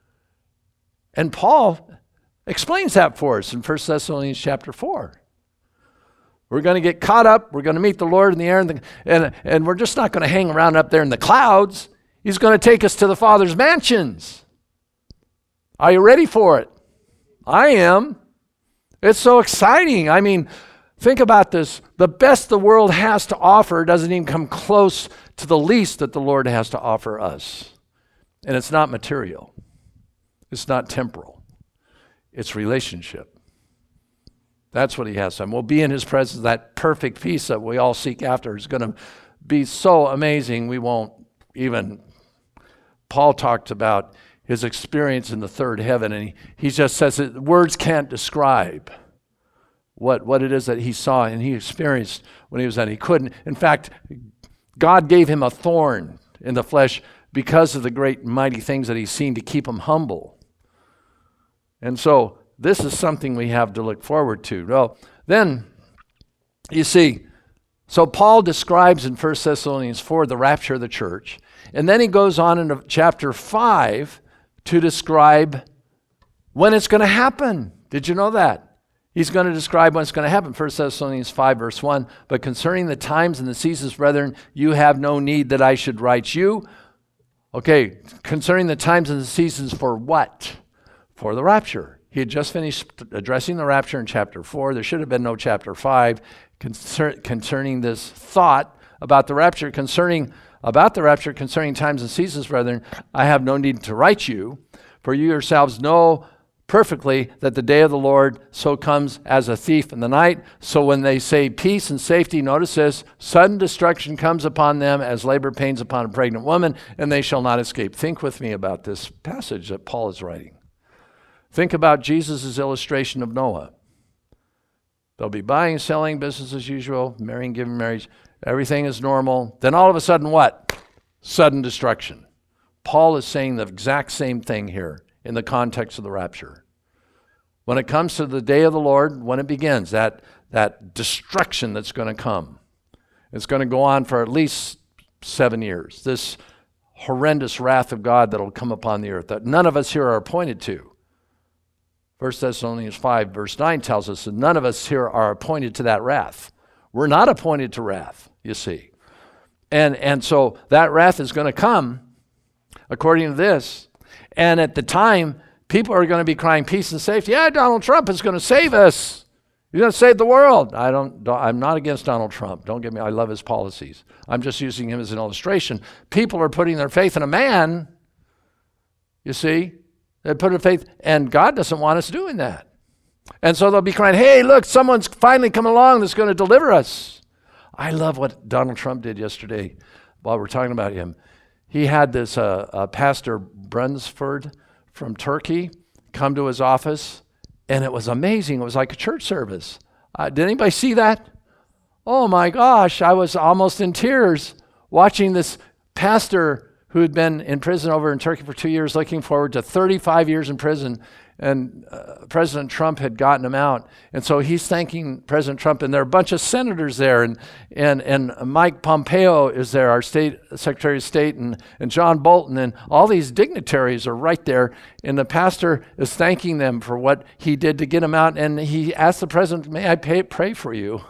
A: And Paul explains that for us in First Thessalonians chapter four. We're going to get caught up. We're going to meet the Lord in the air. And, the, and, and we're just not going to hang around up there in the clouds. He's going to take us to the Father's mansions. Are you ready for it? I am. It's so exciting. I mean, think about this. The best the world has to offer doesn't even come close to the least that the Lord has to offer us. And it's not material. It's not temporal. It's relationship. That's what he has. And we'll be in his presence. That perfect peace that we all seek after is going to be so amazing we won't even... Paul talked about his experience in the third heaven, and he, he just says that words can't describe what, what it is that he saw and he experienced when he was there. He couldn't. In fact, God gave him a thorn in the flesh because of the great and mighty things that he's seen to keep him humble. And so this is something we have to look forward to. Well, then, you see, so Paul describes in First Thessalonians four the rapture of the church. And then he goes on into chapter five to describe when it's going to happen. Did you know that? He's going to describe when it's going to happen. First Thessalonians five, verse one, but concerning the times and the seasons, brethren, you have no need that I should write you. Okay, concerning the times and the seasons for what? For the rapture. He had just finished addressing the rapture in chapter four. There should have been no chapter five concern, concerning this thought about the rapture, concerning about the rapture, concerning times and seasons, brethren, I have no need to write you, for you yourselves know perfectly that the day of the Lord so comes as a thief in the night. So when they say peace and safety, notice this, sudden destruction comes upon them as labor pains upon a pregnant woman, and they shall not escape. Think with me about this passage that Paul is writing. Think about Jesus' illustration of Noah. They'll be buying, selling, business as usual, marrying, giving marriage. Everything is normal. Then all of a sudden what? Sudden destruction. Paul is saying the exact same thing here in the context of the rapture. When it comes to the day of the Lord, when it begins, that, that destruction that's going to come, it's going to go on for at least seven years. This horrendous wrath of God that will come upon the earth that none of us here are appointed to. First Thessalonians five, verse nine tells us that none of us here are appointed to that wrath. We're not appointed to wrath, you see. And, and so that wrath is going to come, according to this. And at the time, people are going to be crying peace and safety. Yeah, Donald Trump is going to save us. He's going to save the world. I don't, don't, I'm not against Donald Trump. Don't get me, I love his policies. I'm just using him as an illustration. People are putting their faith in a man, you see. They put their faith, and God doesn't want us doing that. And so they'll be crying, hey, look, someone's finally come along that's going to deliver us. I love what Donald Trump did yesterday while we're talking about him. He had this uh, uh, Pastor Brunsford from Turkey come to his office, and it was amazing. It was like a church service. Uh, did anybody see that? Oh my gosh, I was almost in tears watching this pastor who had been in prison over in Turkey for two years, looking forward to thirty-five years in prison. And uh, President Trump had gotten him out. And so he's thanking President Trump, and there are a bunch of senators there, and and and Mike Pompeo is there, our state Secretary of State, and, and John Bolton, and all these dignitaries are right there, and the pastor is thanking them for what he did to get him out, and he asked the president, may I pay, pray for you?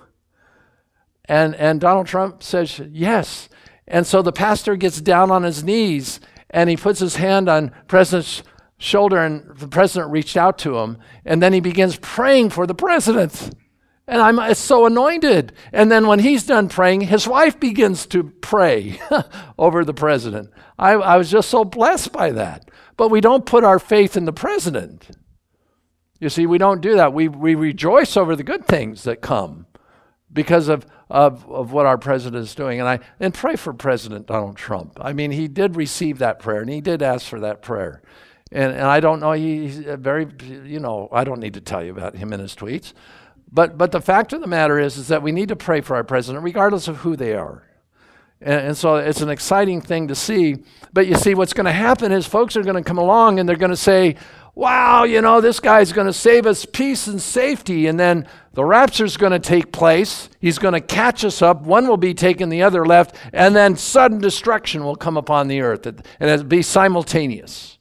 A: And, and Donald Trump says, yes. And so the pastor gets down on his knees, and he puts his hand on President's shoulder, and the president reached out to him, and then he begins praying for the president. And I'm so anointed. And then when he's done praying, his wife begins to pray over the president. I, I was just so blessed by that. But we don't put our faith in the president. You see, we don't do that. We we rejoice over the good things that come because of, of, of what our president is doing. And I and pray for President Donald Trump. I mean, he did receive that prayer, and he did ask for that prayer. And, and I don't know, he's very, you know, I don't need to tell you about him and his tweets. But but the fact of the matter is, is that we need to pray for our president, regardless of who they are. And, and so it's an exciting thing to see. But you see, what's going to happen is folks are going to come along and they're going to say, wow, you know, this guy's going to save us peace and safety. And then the rapture's going to take place. He's going to catch us up. One will be taken, the other left. And then sudden destruction will come upon the earth. And it'll be simultaneous.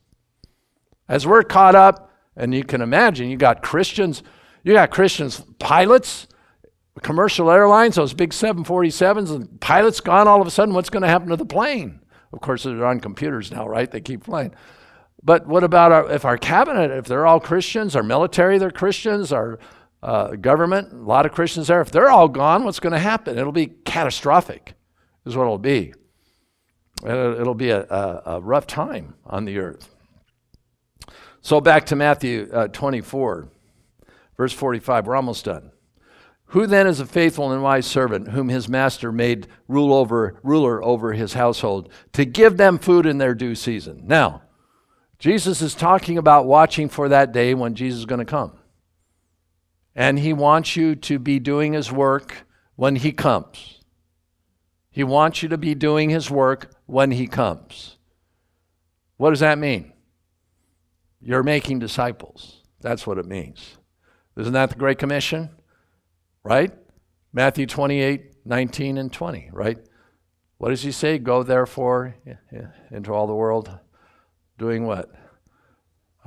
A: As we're caught up, and you can imagine, you got Christians, you got Christians, pilots, commercial airlines, those big seven forty-sevens, and pilots gone all of a sudden, what's going to happen to the plane? Of course, they're on computers now, right? They keep flying. But what about our, if our cabinet, if they're all Christians, our military, they're Christians, our uh, government, a lot of Christians there, if they're all gone, what's going to happen? It'll be catastrophic, is what it'll be. It'll, it'll be a, a, a rough time on the earth. So back to Matthew uh, twenty-four, verse forty-five. We're almost done. Who then is a faithful and wise servant whom his master made rule over, ruler over his household to give them food in their due season? Now, Jesus is talking about watching for that day when Jesus is going to come. And he wants you to be doing his work when he comes. He wants you to be doing his work when he comes. What does that mean? You're making disciples. That's what it means. Isn't that the Great Commission? Right? Matthew twenty-eight, nineteen and twenty, right? What does he say? Go therefore into all the world, doing what?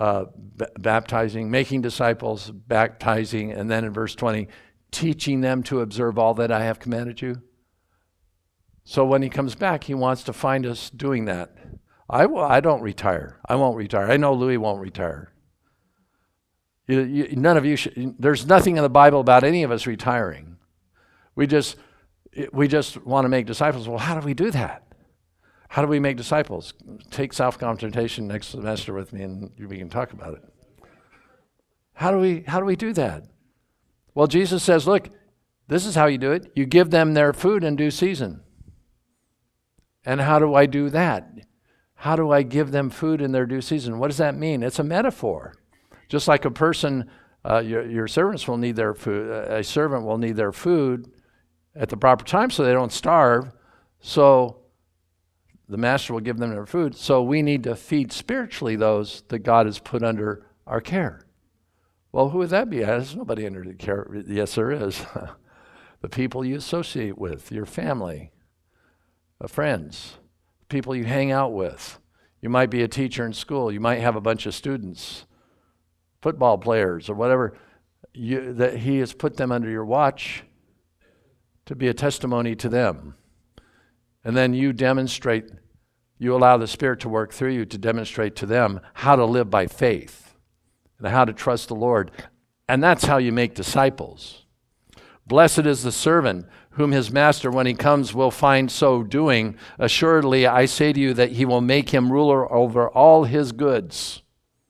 A: uh, b- baptizing, making disciples, baptizing, and then in verse twenty, teaching them to observe all that I have commanded you. So when he comes back, he wants to find us doing that. I, will, I don't retire. I won't retire. I know Louis won't retire. You, you, none of you should, there's nothing in the Bible about any of us retiring. We just, we just want to make disciples. Well, how do we do that? How do we make disciples? Take self-confrontation next semester with me and we can talk about it. How do we, how do we do that? Well, Jesus says, look, this is how you do it. You give them their food in due season. And how do I do that? How do I give them food in their due season? What does that mean? It's a metaphor. Just like a person, uh, your, your servants will need their food, a servant will need their food at the proper time so they don't starve. So the master will give them their food. So we need to feed spiritually those that God has put under our care. Well, who would that be? There's nobody under the care. Yes, there is. The people you associate with, your family, uh, friends, people you hang out with. You might be a teacher in school. You might have a bunch of students, football players or whatever. You, that he has put them under your watch to be a testimony to them. And then you demonstrate, you allow the Spirit to work through you to demonstrate to them how to live by faith and how to trust the Lord. And that's how you make disciples. Blessed is the servant whom his master, when he comes, will find so doing. Assuredly, I say to you that he will make him ruler over all his goods.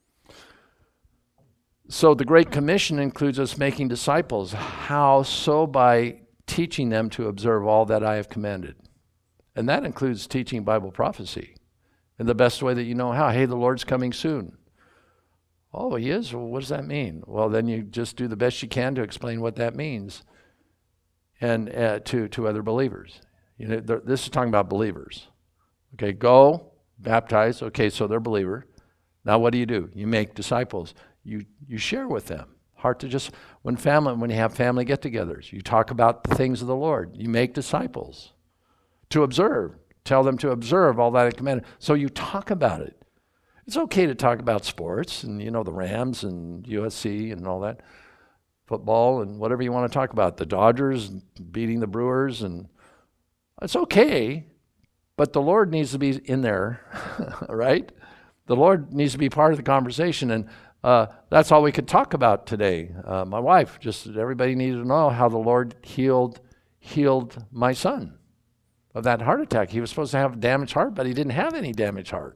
A: So the Great Commission includes us making disciples. How? So by teaching them to observe all that I have commanded. And that includes teaching Bible prophecy in the best way that you know how. Hey, the Lord's coming soon. Oh, he is? Well, what does that mean? Well, then you just do the best you can to explain what that means and uh, to, to other believers. You know, this is talking about believers. Okay, go, baptize. Okay, so they're a believer. Now what do you do? You make disciples. You you share with them. Hard to just, when family, when you have family get-togethers, you talk about the things of the Lord. You make disciples to observe. Tell them to observe all that I commanded. So you talk about it. It's okay to talk about sports and, you know, the Rams and U S C and all that, football and whatever you want to talk about, the Dodgers beating the Brewers, and it's okay, but the Lord needs to be in there, right? The Lord needs to be part of the conversation, and uh, that's all we could talk about today. Uh, my wife, just everybody needed to know how the Lord healed healed my son of that heart attack. He was supposed to have a damaged heart, but he didn't have any damaged heart.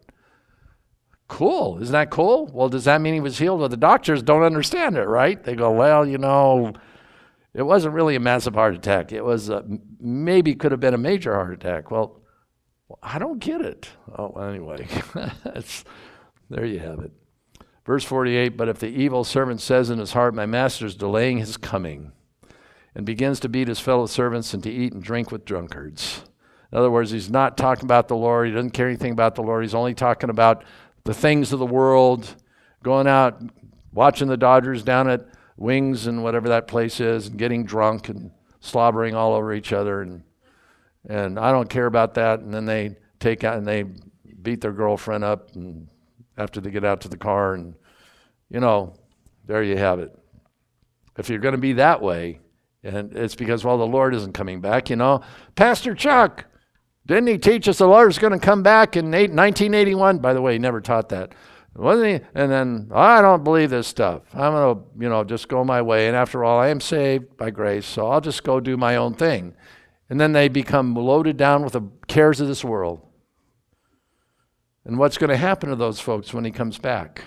A: Cool. Isn't that cool? Well, does that mean he was healed? Well, the doctors don't understand it, right? They go, well, you know, it wasn't really a massive heart attack. It was a, maybe could have been a major heart attack. Well, I don't get it. Oh, anyway, it's, there you have it. Verse forty-eight, but if the evil servant says in his heart, my master is delaying his coming, and begins to beat his fellow servants and to eat and drink with drunkards. In other words, he's not talking about the Lord. He doesn't care anything about the Lord. He's only talking about the things of the world, going out, watching the Dodgers down at Wings and whatever that place is, and getting drunk and slobbering all over each other. And and I don't care about that. And then they take out and they beat their girlfriend up and after they get out to the car. And, you know, there you have it. If you're going to be that way, and it's because, well, the Lord isn't coming back, you know. Pastor Chuck, didn't he teach us the Lord's going to come back in nineteen eighty-one? By the way, he never taught that. Wasn't he? And then, oh, I don't believe this stuff. I'm going to, you know, just go my way. And after all, I am saved by grace, so I'll just go do my own thing. And then they become loaded down with the cares of this world. And what's going to happen to those folks when he comes back?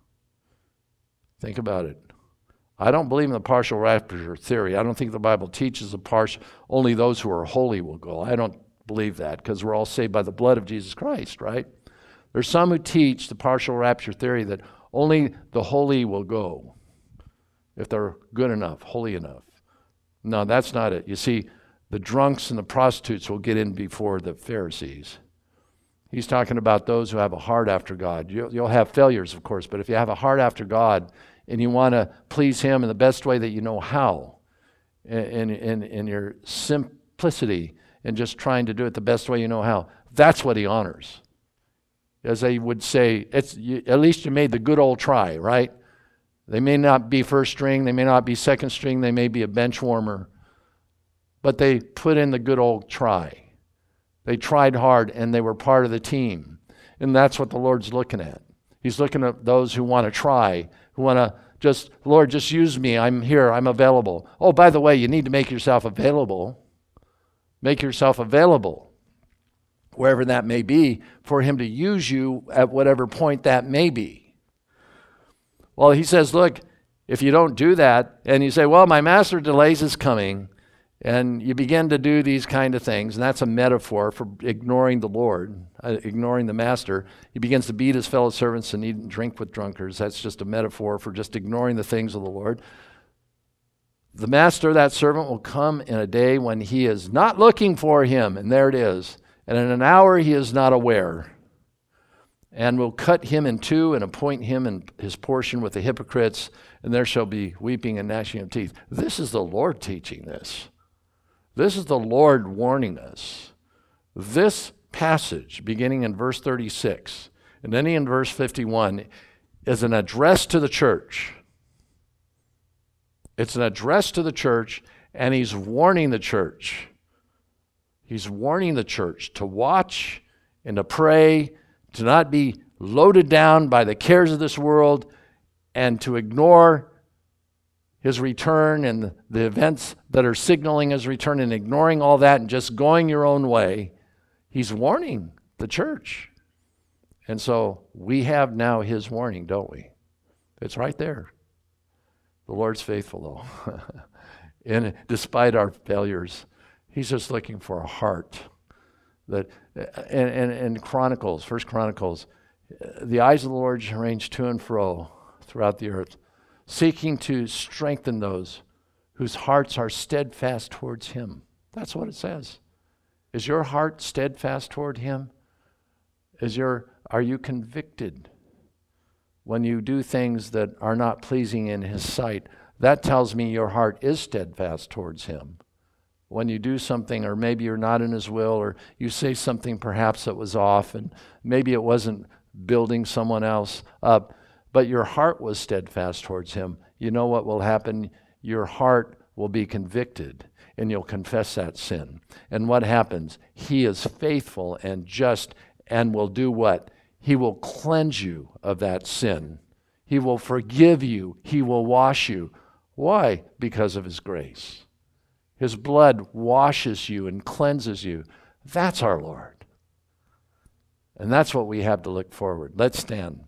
A: Think about it. I don't believe in the partial rapture theory. I don't think the Bible teaches a partial, only those who are holy will go. I don't believe that, because we're all saved by the blood of Jesus Christ, right? There's some who teach the partial rapture theory that only the holy will go if they're good enough, holy enough. No, that's not it. You see, the drunks and the prostitutes will get in before the Pharisees. He's talking about those who have a heart after God. You'll, you'll have failures, of course, but if you have a heart after God and you want to please him in the best way that you know how, in, in, in your simplicity, and just trying to do it the best way you know how, that's what he honors. as they would say, it's you, at least you made the good old try, right? They may not be first string, they may not be second string, they may be a bench warmer, but they put in the good old try. They tried hard and they were part of the team. And that's what the Lord's looking at. He's looking at those who want to try, who want to just, Lord, just use me. I'm here. I'm available. Oh, by the way, you need to make yourself available. Make yourself available, wherever that may be, for him to use you at whatever point that may be. Well, he says, look, if you don't do that, and you say, well, my master delays his coming, and you begin to do these kind of things, and that's a metaphor for ignoring the Lord, uh, ignoring the master. He begins to beat his fellow servants and eat and drink with drunkards. That's just a metaphor for just ignoring the things of the Lord. The master, that servant, will come in a day when he is not looking for him, and there it is. And in an hour he is not aware, and will cut him in two and appoint him in his portion with the hypocrites, and there shall be weeping and gnashing of teeth. This is the Lord teaching this. This is the Lord warning us. This passage, beginning in verse thirty-six, and then in verse fifty-one, is an address to the church. It's an address to the church, and he's warning the church. He's warning the church to watch and to pray, to not be loaded down by the cares of this world, and to ignore his return and the events that are signaling his return, and ignoring all that and just going your own way. He's warning the church. And so we have now his warning, don't we? It's right there. The Lord's faithful, though. And despite our failures, he's just looking for a heart. That, and, and, and Chronicles, First Chronicles, the eyes of the Lord range to and fro throughout the earth, seeking to strengthen those whose hearts are steadfast towards him. That's what it says. Is your heart steadfast toward him? Is your, are you convicted when you do things that are not pleasing in his sight? That tells me your heart is steadfast towards him. When you do something, or maybe you're not in his will, or you say something perhaps that was off, and maybe it wasn't building someone else up, but your heart was steadfast towards him, you know what will happen? Your heart will be convicted, and you'll confess that sin. And what happens? He is faithful and just, and will do what? He will cleanse you of that sin. He will forgive you. He will wash you. Why? Because of his grace. His blood washes you and cleanses you. That's our Lord. And that's what we have to look forward. Let's stand.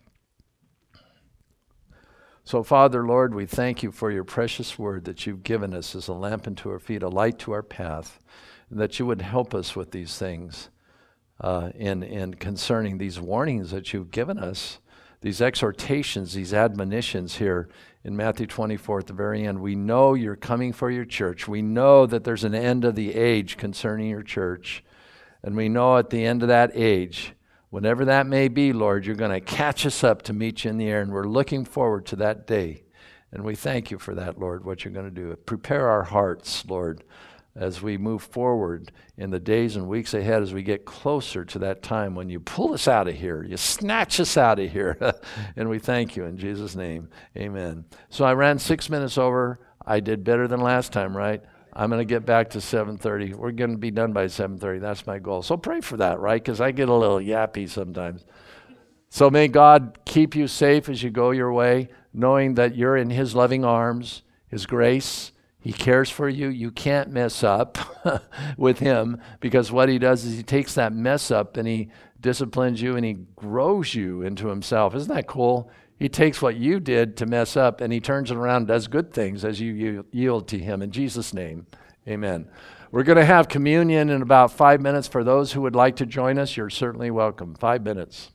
A: So, Father, Lord, we thank you for your precious word that you've given us as a lamp unto our feet, a light to our path, and that you would help us with these things uh, in, in concerning these warnings that you've given us, these exhortations, these admonitions here in Matthew twenty-four at the very end. We know you're coming for your church. We know that there's an end of the age concerning your church. And we know at the end of that age, whenever that may be, Lord, you're going to catch us up to meet you in the air, and we're looking forward to that day. And we thank you for that, Lord, what you're going to do. Prepare our hearts, Lord, as we move forward in the days and weeks ahead, as we get closer to that time when you pull us out of here, you snatch us out of here. And we thank you in Jesus' name. Amen. So I ran six minutes over. I did better than last time, right? I'm going to get back to seven thirty. We're going to be done by seven thirty. That's my goal. So pray for that, right? Because I get a little yappy sometimes. So may God keep you safe as you go your way, knowing that you're in his loving arms, his grace. He cares for you. You can't mess up with him, because what he does is he takes that mess up and he disciplines you and he grows you into himself. Isn't that cool? He takes what you did to mess up and he turns it around and does good things as you yield to him. In Jesus' name, amen. We're going to have communion in about five minutes. For those who would like to join us, you're certainly welcome. Five minutes.